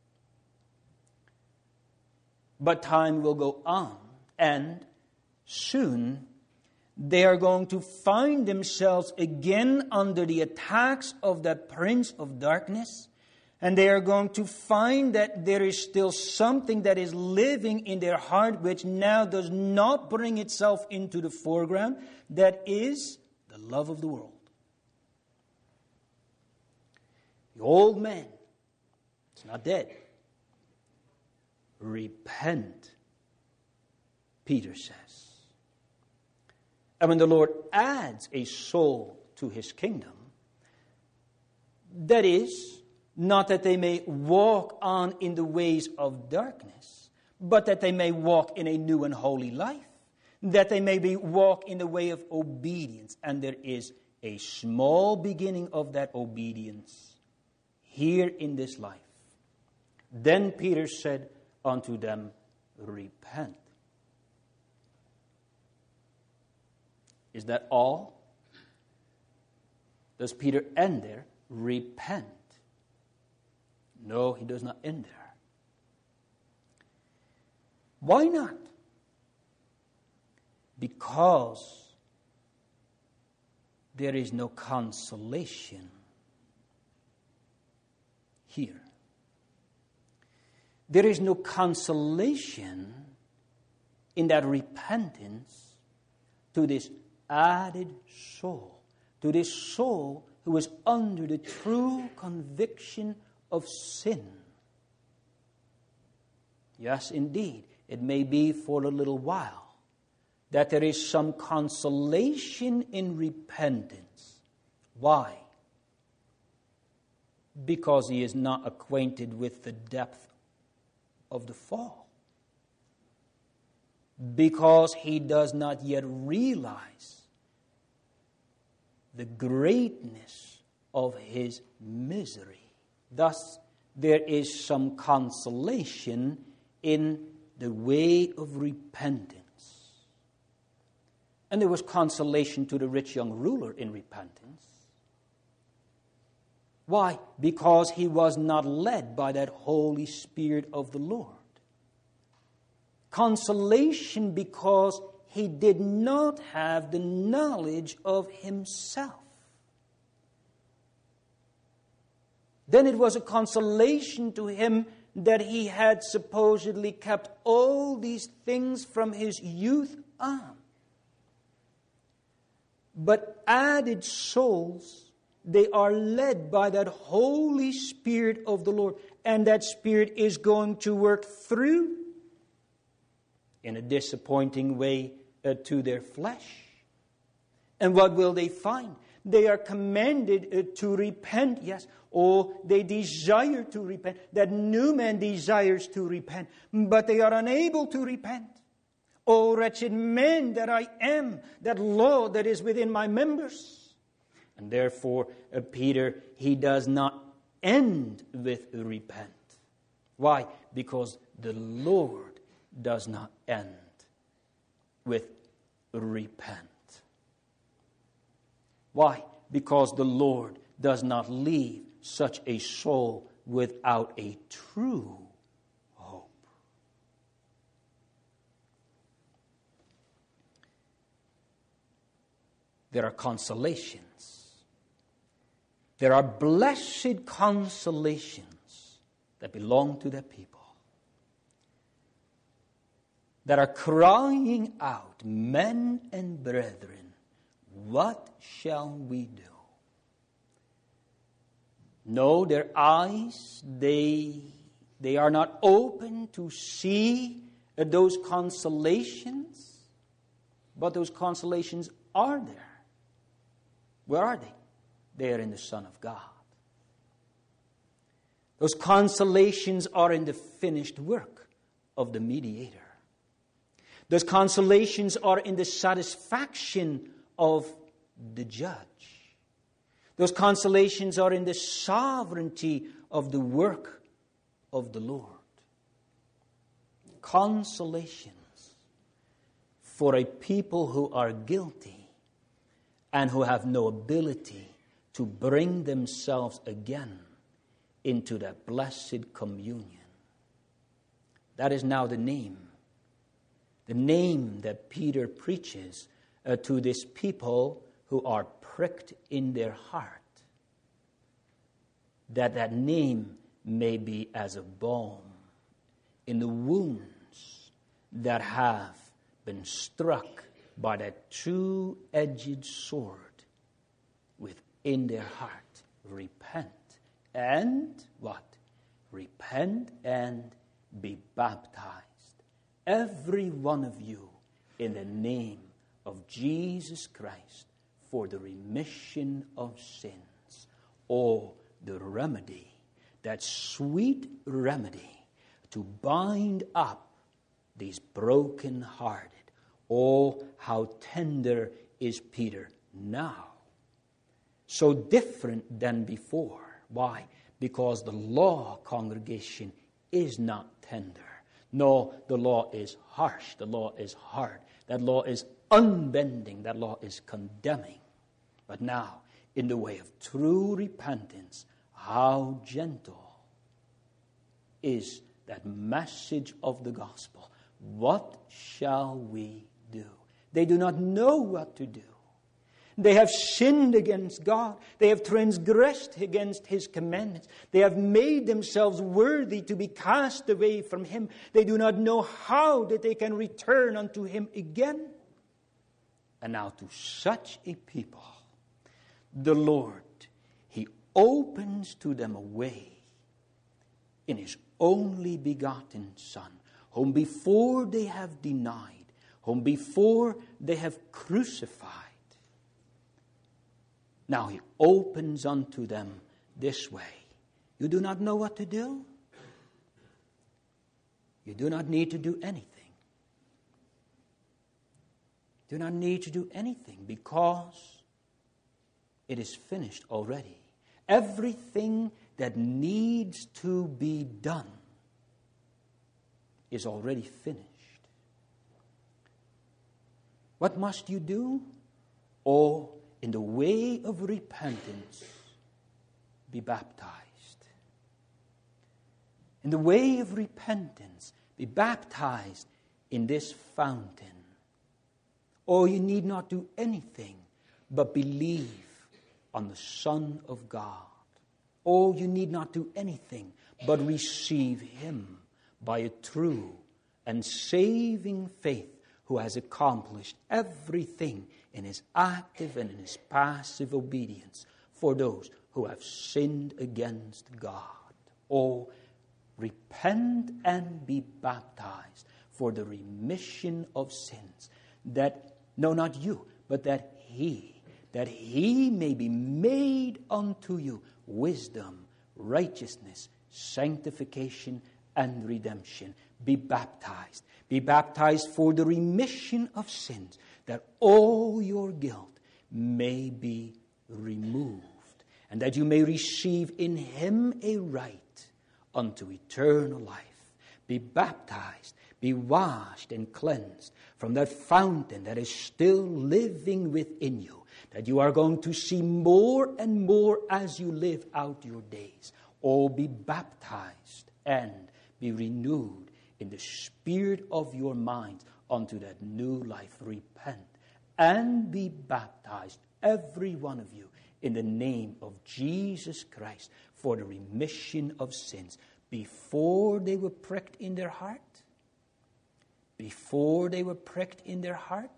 time will go on, and soon they are going to find themselves again under the attacks of that prince of darkness. And they are going to find that there is still something that is living in their heart which now does not bring itself into the foreground. That is the love of the world. The old man is not dead. Repent, Peter says. And when the Lord adds a soul to His kingdom, that is, not that they may walk on in the ways of darkness, but that they may walk in a new and holy life, that they may walk in the way of obedience. And there is a small beginning of that obedience here in this life. Then Peter said unto them, repent. Is that all? Does Peter end there? Repent. No, he does not end there. Why not? Because there is no consolation here. There is no consolation in that repentance to this added soul, to this soul who is under the true conviction of sin. Yes, indeed, it may be for a little while that there is some consolation in repentance. Why? Because he is not acquainted with the depth of the fall. Because he does not yet realize the greatness of his misery. Thus, there is some consolation in the way of repentance. And there was consolation to the rich young ruler in repentance. Why? Because he was not led by that Holy Spirit of the Lord. Consolation because he did not have the knowledge of himself. Then it was a consolation to him that he had supposedly kept all these things from his youth on. But added souls, they are led by that Holy Spirit of the Lord. And that Spirit is going to work through, in a disappointing way, to their flesh. And what will they find? They are commanded to repent, yes. Or they desire to repent. That new man desires to repent. But they are unable to repent. O wretched man that I am, that law that is within my members. And therefore, Peter, he does not end with repent. Why? Because the Lord does not end with repent. Why? Because the Lord does not leave such a soul without a true hope. There are consolations. There are blessed consolations that belong to the people, that are crying out, men and brethren, what shall we do? No, their eyes, they are not open to see those consolations, but those consolations are there. Where are they? They are in the Son of God. Those consolations are in the finished work of the mediator. Those consolations are in the satisfaction of the judge. Those consolations are in the sovereignty of the work of the Lord. Consolations for a people who are guilty and who have no ability to bring themselves again into that blessed communion. That is now the name that Peter preaches to this people who are pricked in their heart, that name may be as a balm in the wounds that have been struck by that two-edged sword within their heart. Repent and what? Repent and be baptized, every one of you, in the name of Jesus Christ, for the remission of sins. Oh, the remedy, that sweet remedy to bind up these broken-hearted. Oh, how tender is Peter now. So different than before. Why? Because the law, congregation, is not tender. No, the law is harsh. The law is hard. That law is unbending. That law is condemning. But now, in the way of true repentance, how gentle is that message of the gospel. What shall we do? They do not know what to do. They have sinned against God. They have transgressed against His commandments. They have made themselves worthy to be cast away from Him. They do not know how that they can return unto Him again. And now to such a people, the Lord, He opens to them a way in His only begotten Son, whom before they have denied, whom before they have crucified. Now He opens unto them this way, You do not know what to do? You do not need to do anything. Do not need to do anything because it is finished already. Everything that needs to be done is already finished. What must you do? Oh, in the way of repentance, be baptized. In the way of repentance, be baptized in this fountain. Oh, you need not do anything but believe on the Son of God. Oh, you need not do anything but receive Him by a true and saving faith, who has accomplished everything in His active and in His passive obedience for those who have sinned against God. Oh, repent and be baptized for the remission of sins, that, no, not you, but that He may be made unto you wisdom, righteousness, sanctification, and redemption. Be baptized. Be baptized for the remission of sins, that all your guilt may be removed, and that you may receive in Him a right unto eternal life. Be baptized, be washed and cleansed from that fountain that is still living within you, that you are going to see more and more as you live out your days. Oh, be baptized and be renewed in the spirit of your mind unto that new life. Repent and be baptized, every one of you, in the name of Jesus Christ for the remission of sins. Before they were pricked in their heart, before they were pricked in their heart,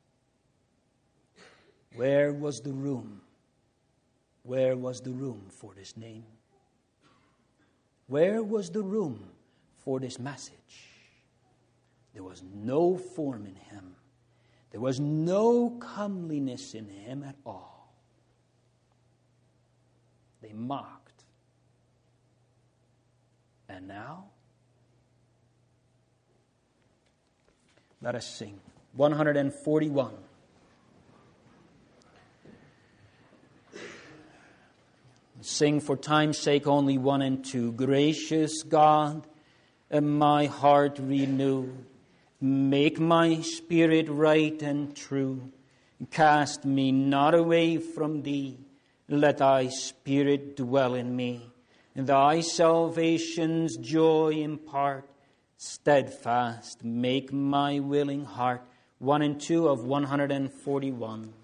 where was the room? Where was the room for this name? Where was the room for this message? There was no form in Him. There was no comeliness in Him at all. They mocked. And now, let us sing 141. Sing for time's sake only 1 and 2. Gracious God, my heart renew. Make my spirit right and true. Cast me not away from Thee. Let Thy Spirit dwell in me. Thy salvation's joy impart. Steadfast make my willing heart. 1 and 2 of 141.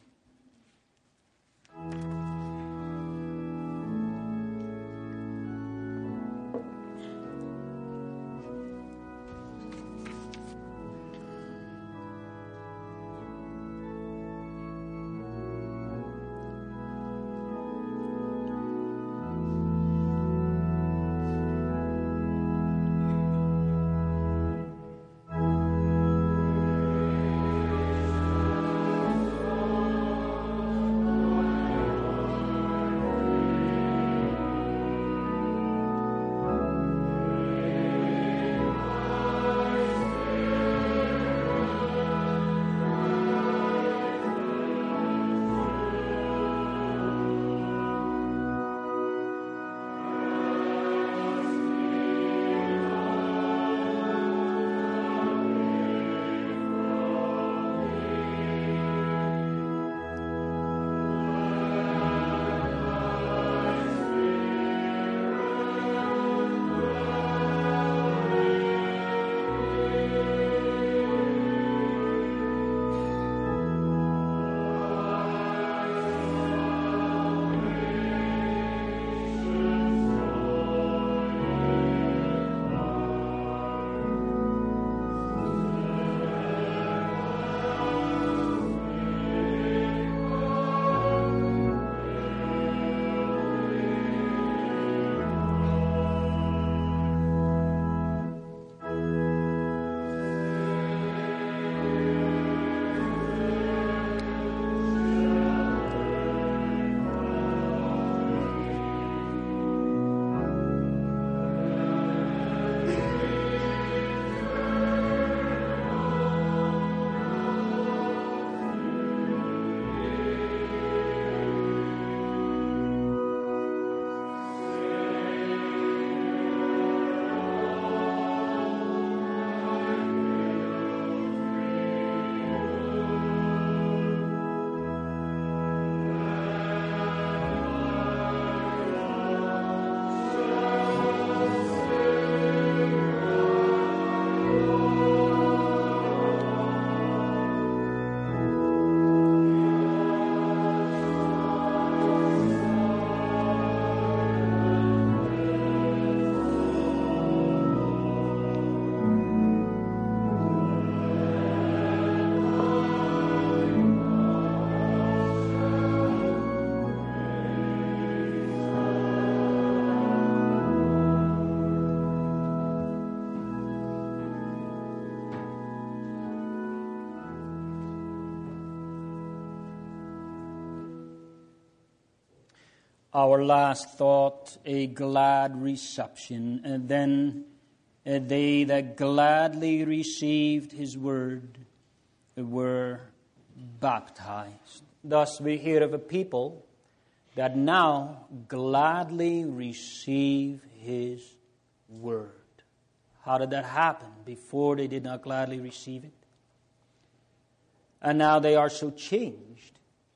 Our last thought, a glad reception. And then they that gladly received his word were baptized. Thus we hear of a people that now gladly receive his word. How did that happen? Before they did not gladly receive it. And now they are so changed.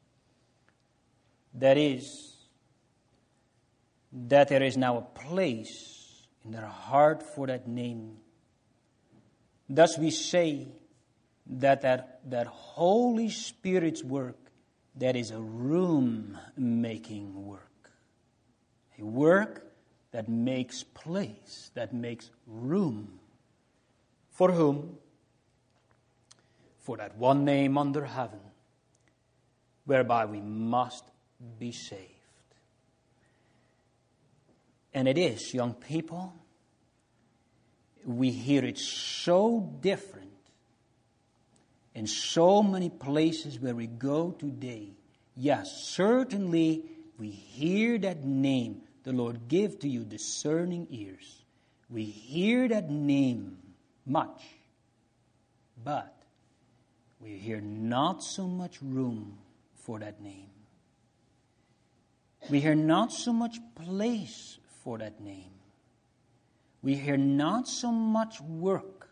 That is, that there is now a place in their heart for that name. Thus we say that Holy Spirit's work, that is a room-making work. A work that makes place, that makes room. For whom? For that one name under heaven, whereby we must be saved. And it is, young people, we hear it so different in so many places where we go today. Yes, certainly we hear that name, the Lord give to you discerning ears. We hear that name much, but we hear not so much room for that name. We hear not so much place for that name. We hear not so much work,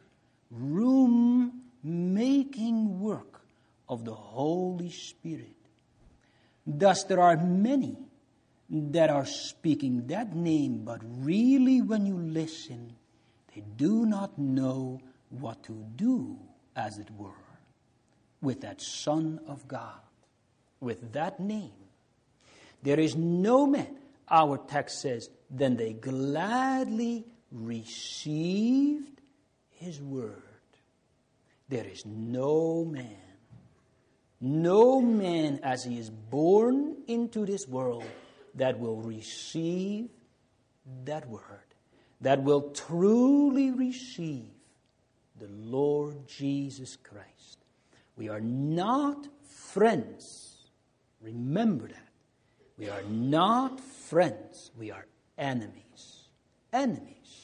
room-making work of the Holy Spirit. Thus there are many that are speaking that name, but really when you listen, they do not know what to do, as it were, with that Son of God, with that name. There is no man, our text says, then they gladly received his word. There is no man as he is born into this world that will receive that word, that will truly receive the Lord Jesus Christ. We are not friends. Remember that. We are not friends. We are enemies. Enemies.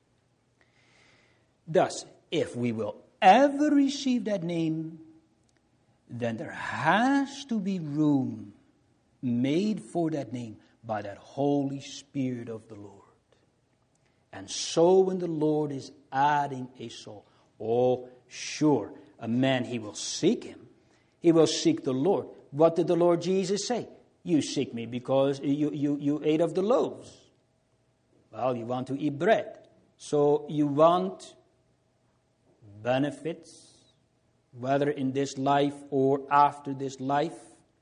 Thus, if we will ever receive that name, then there has to be room made for that name by that Holy Spirit of the Lord. And so when the Lord is adding a soul, oh, sure, a man, he will seek him. He will seek the Lord. What did the Lord Jesus say? You seek me because you ate of the loaves. Well, you want to eat bread. So you want benefits, whether in this life or after this life.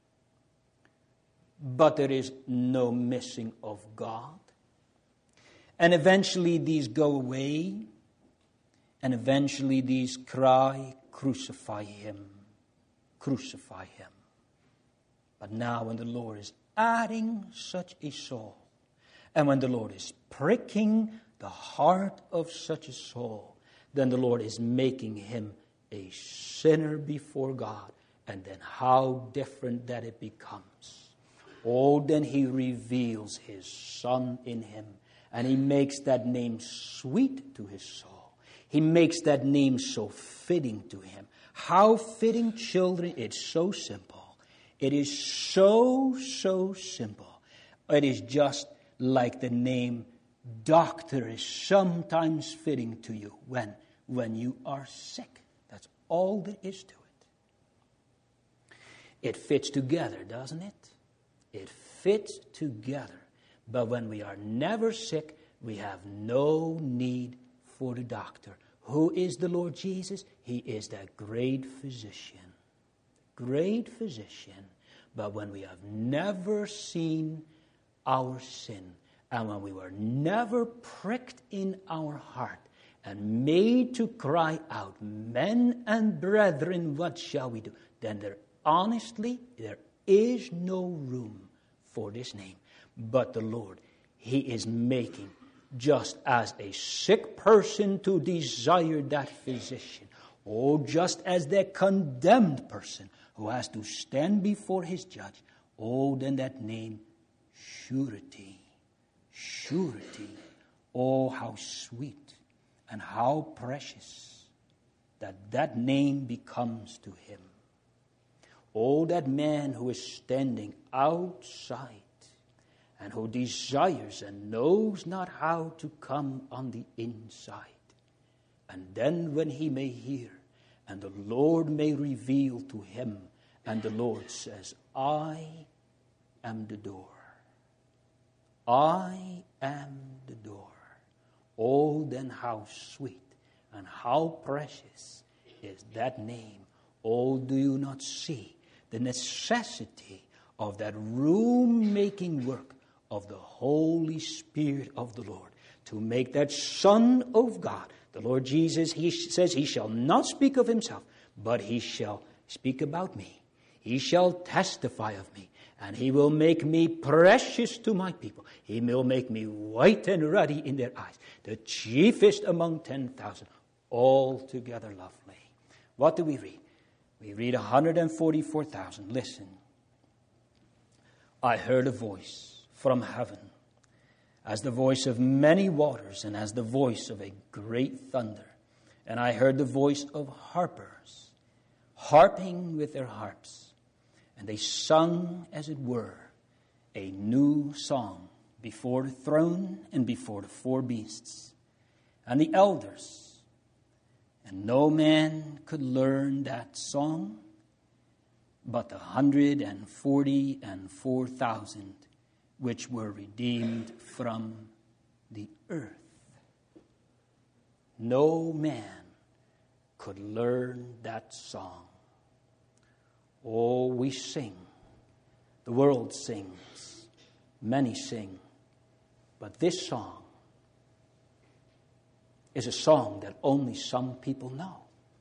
But there is no missing of God. And eventually these go away. And eventually these cry, crucify him. Crucify him. But now when the Lord is adding such a soul, and when the Lord is pricking the heart of such a soul, then the Lord is making him a sinner before God. And then how different that it becomes. Oh, then he reveals his Son in him. And he makes that name sweet to his soul. He makes that name so fitting to him. How fitting, children. It's so simple. It is so simple. It is just like the name doctor is sometimes fitting to you when you are sick. That's all there is to it. It fits together, doesn't it? It fits together. But when we are never sick, we have no need for the doctor. Who is the Lord Jesus? He is that great physician. Great physician. But when we have never seen our sin, and when we were never pricked in our heart and made to cry out, men and brethren, what shall we do? Then there is no room for this name. But the Lord, he is making just as a sick person to desire that physician. Oh, just as that condemned person who has to stand before his judge. Oh, then that name surety, surety. Oh, how sweet and how precious that name becomes to him. Oh, that man who is standing outside and who desires and knows not how to come on the inside. And then when he may hear, and the Lord may reveal to him, and the Lord says, I am the door. I am the door. Oh, then how sweet and how precious is that name. Oh, do you not see the necessity of that room-making work of the Holy Spirit of the Lord to make that Son of God? The Lord Jesus, he says, he shall not speak of himself, but he shall speak about me. He shall testify of me, and he will make me precious to my people. He will make me white and ruddy in their eyes, the chiefest among 10,000, altogether lovely. What do we read? We read 144,000. Listen. I heard a voice from heaven, as the voice of many waters, and as the voice of a great thunder. And I heard the voice of harpers, harping with their harps. And they sung, as it were, a new song before the throne and before the four beasts and the elders. And no man could learn that song but the 144,000 which were redeemed from the earth. No man could learn that song. Oh, we sing. The world sings. Many sing. But this song is a song that only some people know.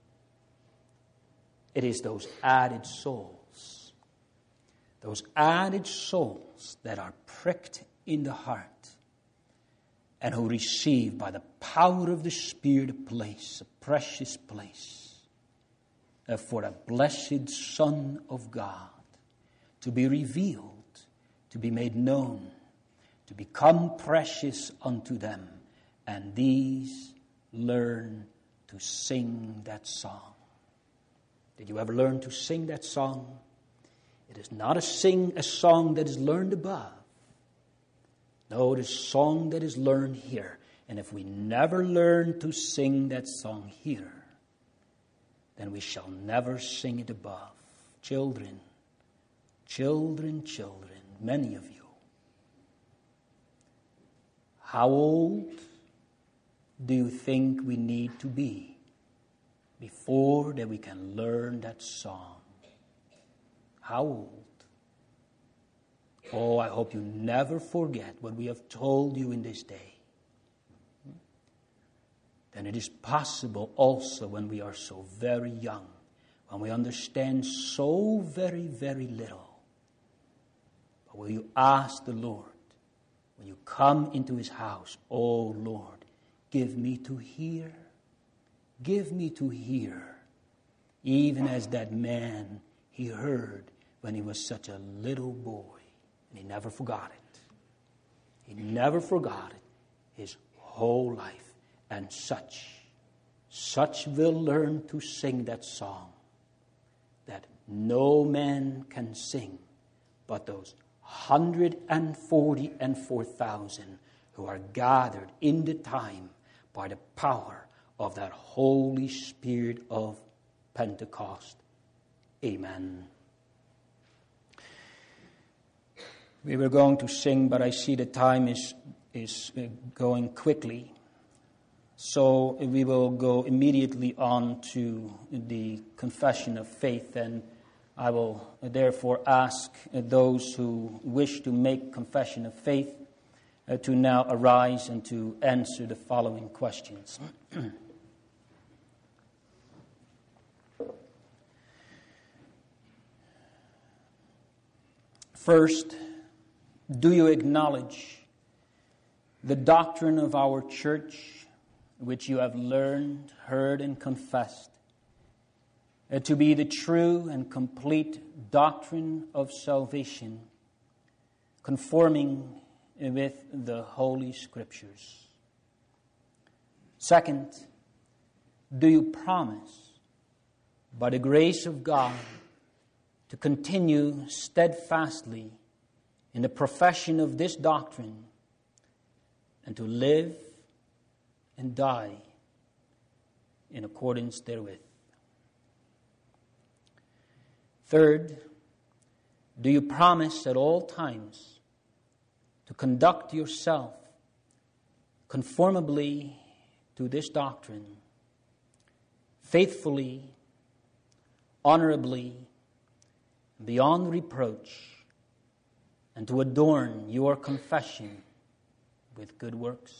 It is those added souls. Those added souls that are pricked in the heart and who receive by the power of the Spirit a place, a precious place, for a blessed Son of God to be revealed, to be made known, to become precious unto them. And these learn to sing that song. Did you ever learn to sing that song? It is not a song that is learned above. No, it is a song that is learned here. And if we never learn to sing that song here, then we shall never sing it above. Children, children, children, many of you. How old do you think we need to be before that we can learn that song? How old? Oh, I hope you never forget what we have told you in this day. Then it is possible also when we are so very young, when we understand so very, very little. But will you ask the Lord, when you come into his house, oh Lord, give me to hear, even as that man he heard when he was such a little boy. And he never forgot it. He never forgot it his whole life. And such will learn to sing that song that no man can sing but those 144,000 who are gathered in the time by the power of that Holy Spirit of Pentecost. Amen. We were going to sing, but I see the time is going quickly. So we will go immediately on to the confession of faith, and I will therefore ask those who wish to make confession of faith to now arise and to answer the following questions. First, do you acknowledge the doctrine of our church, which you have learned, heard, and confessed, to be the true and complete doctrine of salvation, conforming with the Holy Scriptures? Second, do you promise, by the grace of God, to continue steadfastly in the profession of this doctrine and to live and die in accordance therewith? Third, do you promise at all times to conduct yourself conformably to this doctrine, faithfully, honorably, beyond reproach, and to adorn your confession with good works?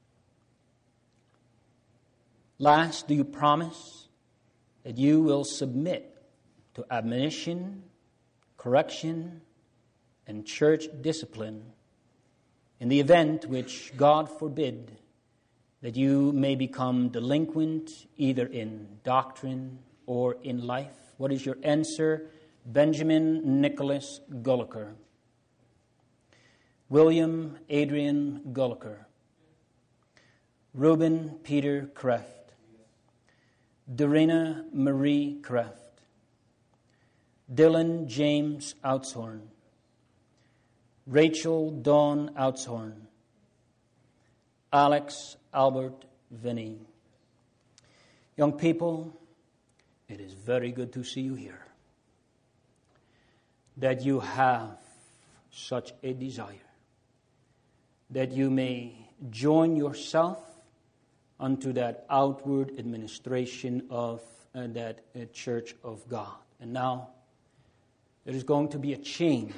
Last, do you promise that you will submit to admonition, correction, and church discipline in the event which, God forbid, that you may become delinquent either in doctrine or in life? What is your answer? Benjamin Nicholas Gulliker. William Adrian Gulliker. Reuben Peter Kreft. Dorena Marie Kreft. Dylan James Outshorn. Rachel Dawn Outshorn. Alex Albert Vinny. Young people, it is very good to see you here. That you have such a desire, that you may join yourself unto that outward administration of that church of God. And now, there is going to be a change.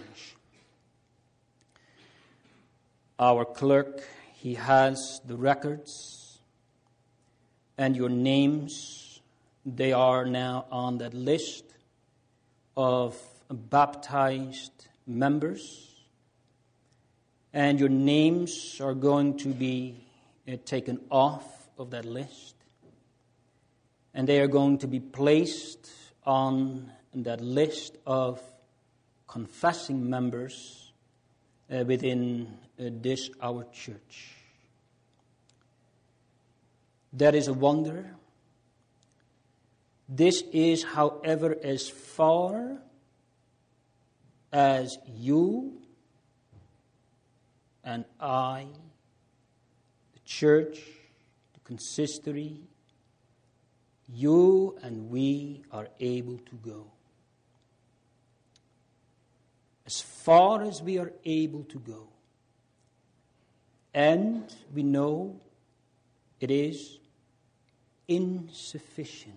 Our clerk, he has the records, and your names, they are now on that list of baptized members, and your names are going to be taken off of that list, and they are going to be placed on that list of confessing members within this our church. That is a wonder. This is, however, as far as you and I, the church, the consistory, you and we are able to go. As far as we are able to go. And we know it is insufficient,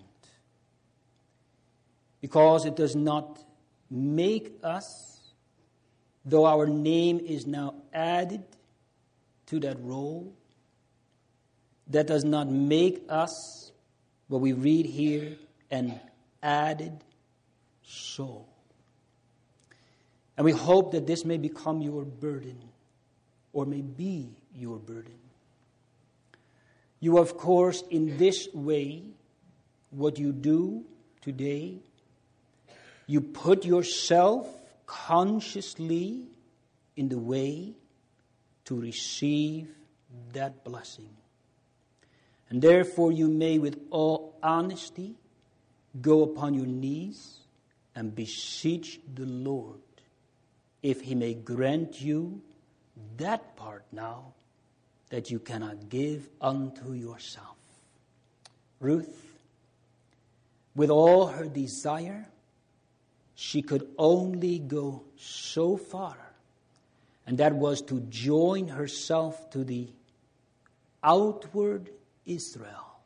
because it does not make us, though our name is now added to that roll, that does not make us, what we read here, an added soul. And we hope that this may become your burden, or may be your burden. You, of course, in this way, what you do today, you put yourself consciously in the way to receive that blessing. And therefore you may with all honesty go upon your knees and beseech the Lord if He may grant you that part now that you cannot give unto yourself. Ruth, with all her desire, she could only go so far, and that was to join herself to the outward Israel.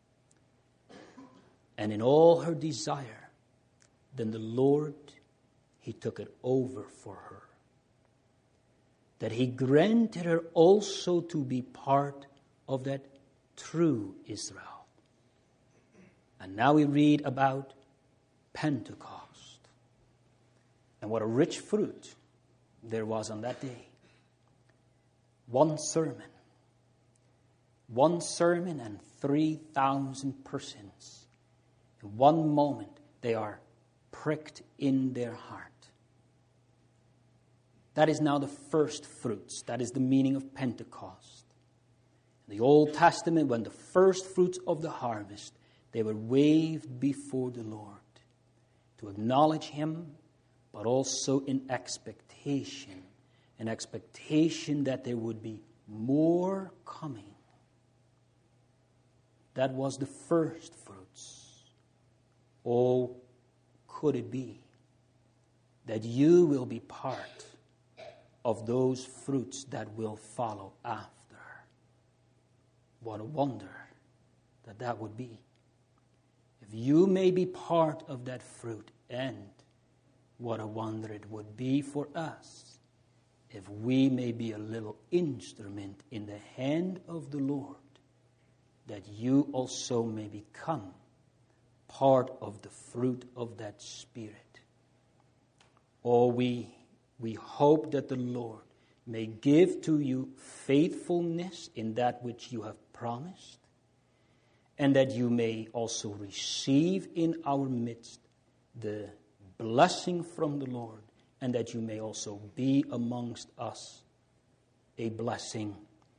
And in all her desire, then the Lord, He took it over for her. That He granted her also to be part of that true Israel. And now we read about Pentecost. And what a rich fruit there was on that day. One sermon and 3,000 persons. In one moment, they are pricked in their heart. That is now the first fruits. That is the meaning of Pentecost. In the Old Testament, when the first fruits of the harvest, they were waved before the Lord to acknowledge Him, but also in expectation. An expectation that there would be more coming. That was the first fruits. Oh, could it be that you will be part of those fruits that will follow after? What a wonder that would be. If you may be part of that fruit, and what a wonder it would be for us if we may be a little instrument in the hand of the Lord, that you also may become part of the fruit of that Spirit. Oh, we hope that the Lord may give to you faithfulness in that which you have promised, and that you may also receive in our midst the blessing from the Lord, and that you may also be amongst us a blessing.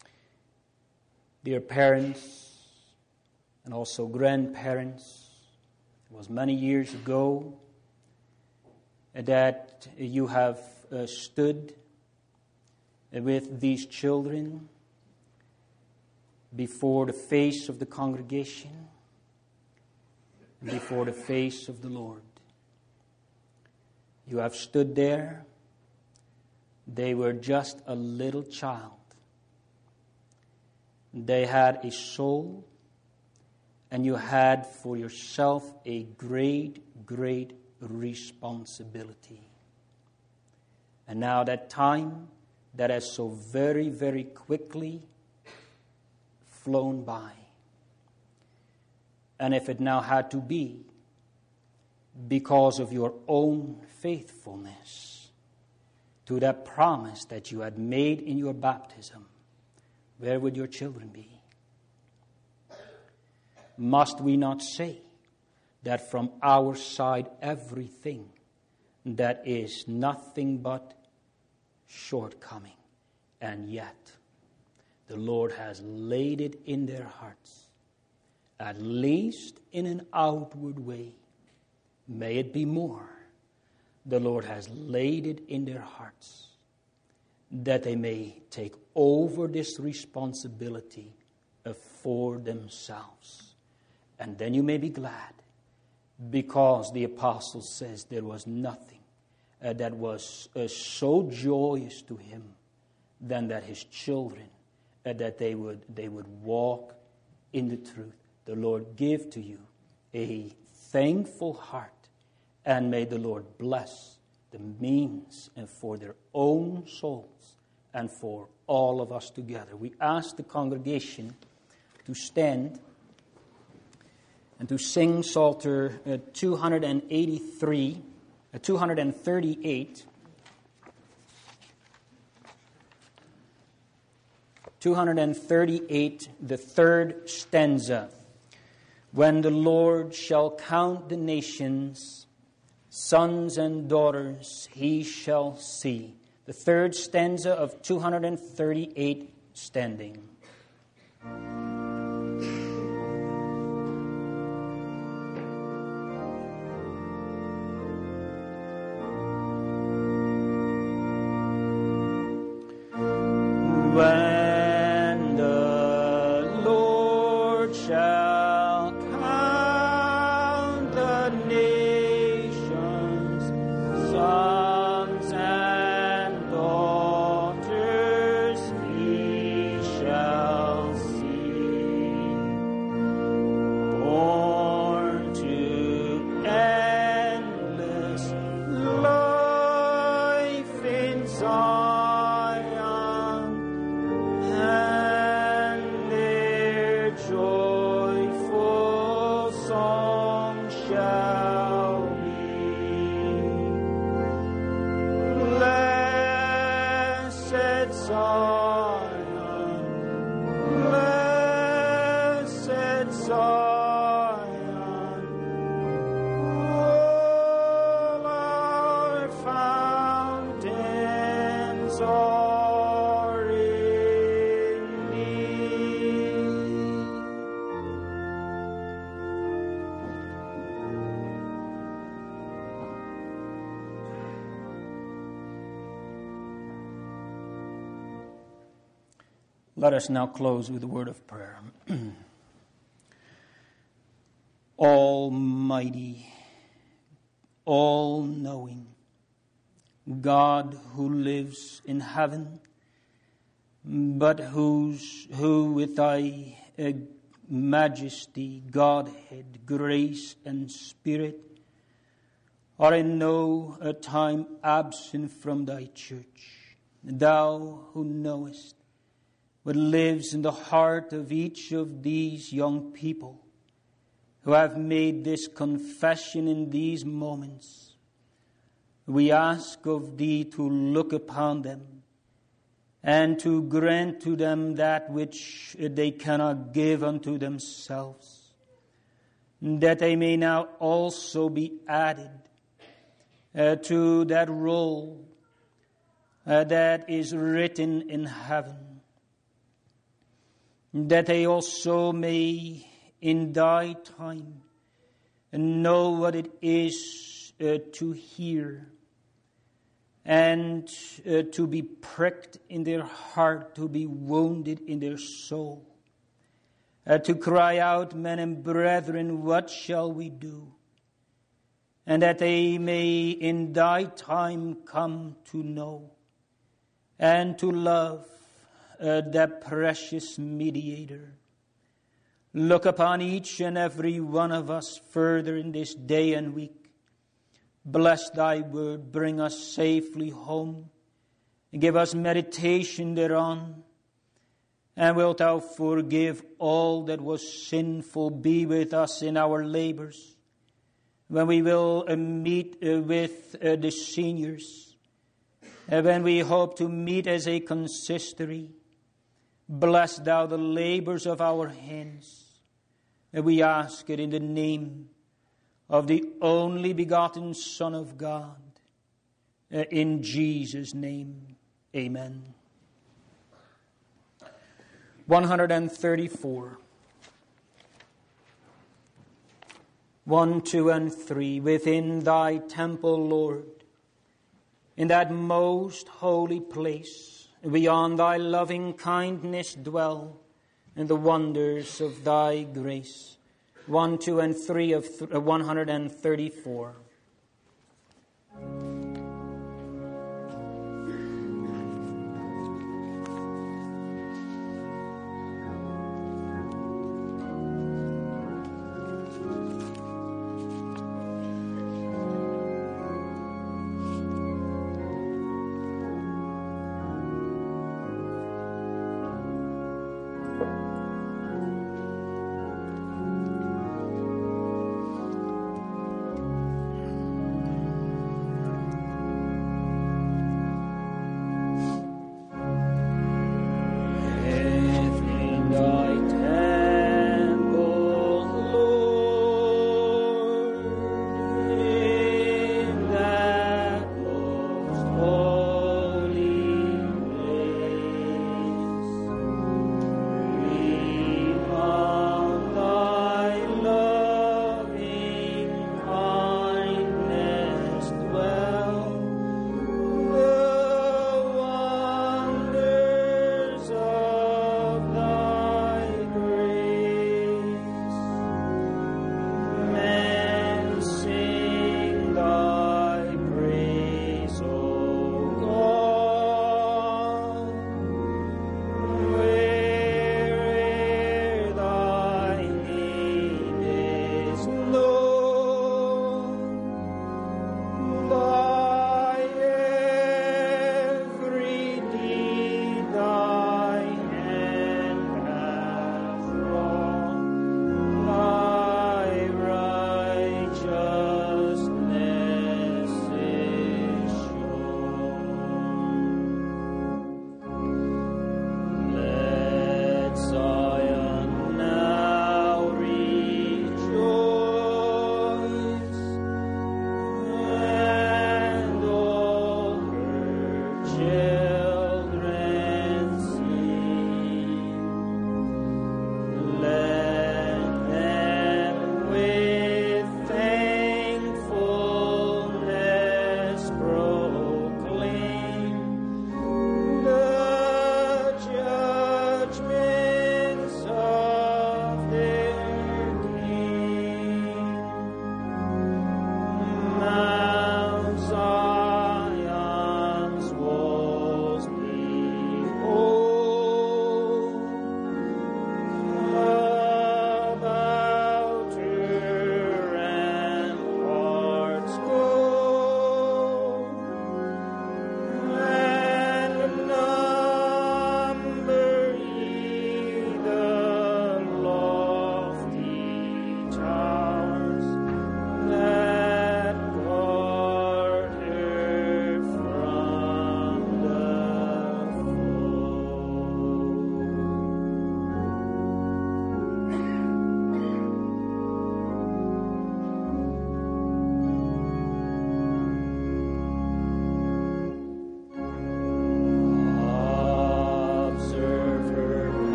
Dear parents and also grandparents, it was many years ago that you have stood with these children before the face of the congregation, before the face of the Lord. You have stood there. They were just a little child. They had a soul, and you had for yourself a great, great responsibility. And now that time that has so very, very quickly flown by. And if it now had to be because of your own faithfulness to that promise that you had made in your baptism, where would your children be? Must we not say that from our side everything that is nothing but shortcoming, and yet the Lord has laid it in their hearts, at least in an outward way. May it be more. The Lord has laid it in their hearts that they may take over this responsibility for themselves. And then you may be glad, because the apostle says there was nothing that was so joyous to him than that his children, that they would walk in the truth. The Lord give to you a thankful heart, and may the Lord bless the means and for their own souls and for all of us together. We ask the congregation to stand and to sing Psalter 238. 238, the third stanza. When the Lord shall count the nations, sons and daughters he shall see. The third stanza of 238, standing. When the Lord shall count the nations, sons and daughters he shall see, born to endless life in Zion. Joyful song shall be, blessed Zion, blessed Zion, all our fountain Let us now close with a word of prayer. Almighty, all-knowing God who lives in heaven, but who with thy majesty, Godhead, grace, and Spirit are in no time absent from thy church. Thou who knowest what lives in the heart of each of these young people who have made this confession in these moments, we ask of thee to look upon them and to grant to them that which they cannot give unto themselves, that they may now also be added to that roll that is written in heaven, that they also may in thy time know what it is to hear and to be pricked in their heart, to be wounded in their soul, to cry out, men and brethren, what shall we do? And that they may in thy time come to know and to love that precious mediator. Look upon each and every one of us further in this day and week. Bless thy word, bring us safely home, and give us meditation thereon. And wilt thou forgive all that was sinful, be with us in our labors, when we will meet with the seniors, when we hope to meet as a consistory. Bless thou the labors of our hands. And we ask it in the name of the only begotten Son of God. In Jesus' name, amen. 134. 1, 2, and 3. Within thy temple, Lord, in that most holy place, beyond thy loving kindness dwell, and the wonders of thy grace. 1, 2, and 3 of 134.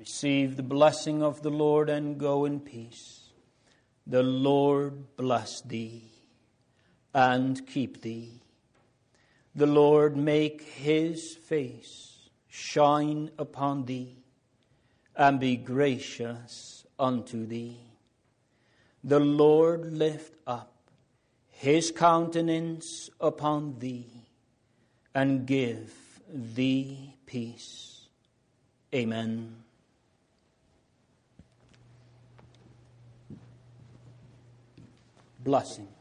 Receive the blessing of the Lord and go in peace. The Lord bless thee and keep thee. The Lord make his face shine upon thee and be gracious unto thee. The Lord lift up his countenance upon thee and give thee peace. Amen. Blessing.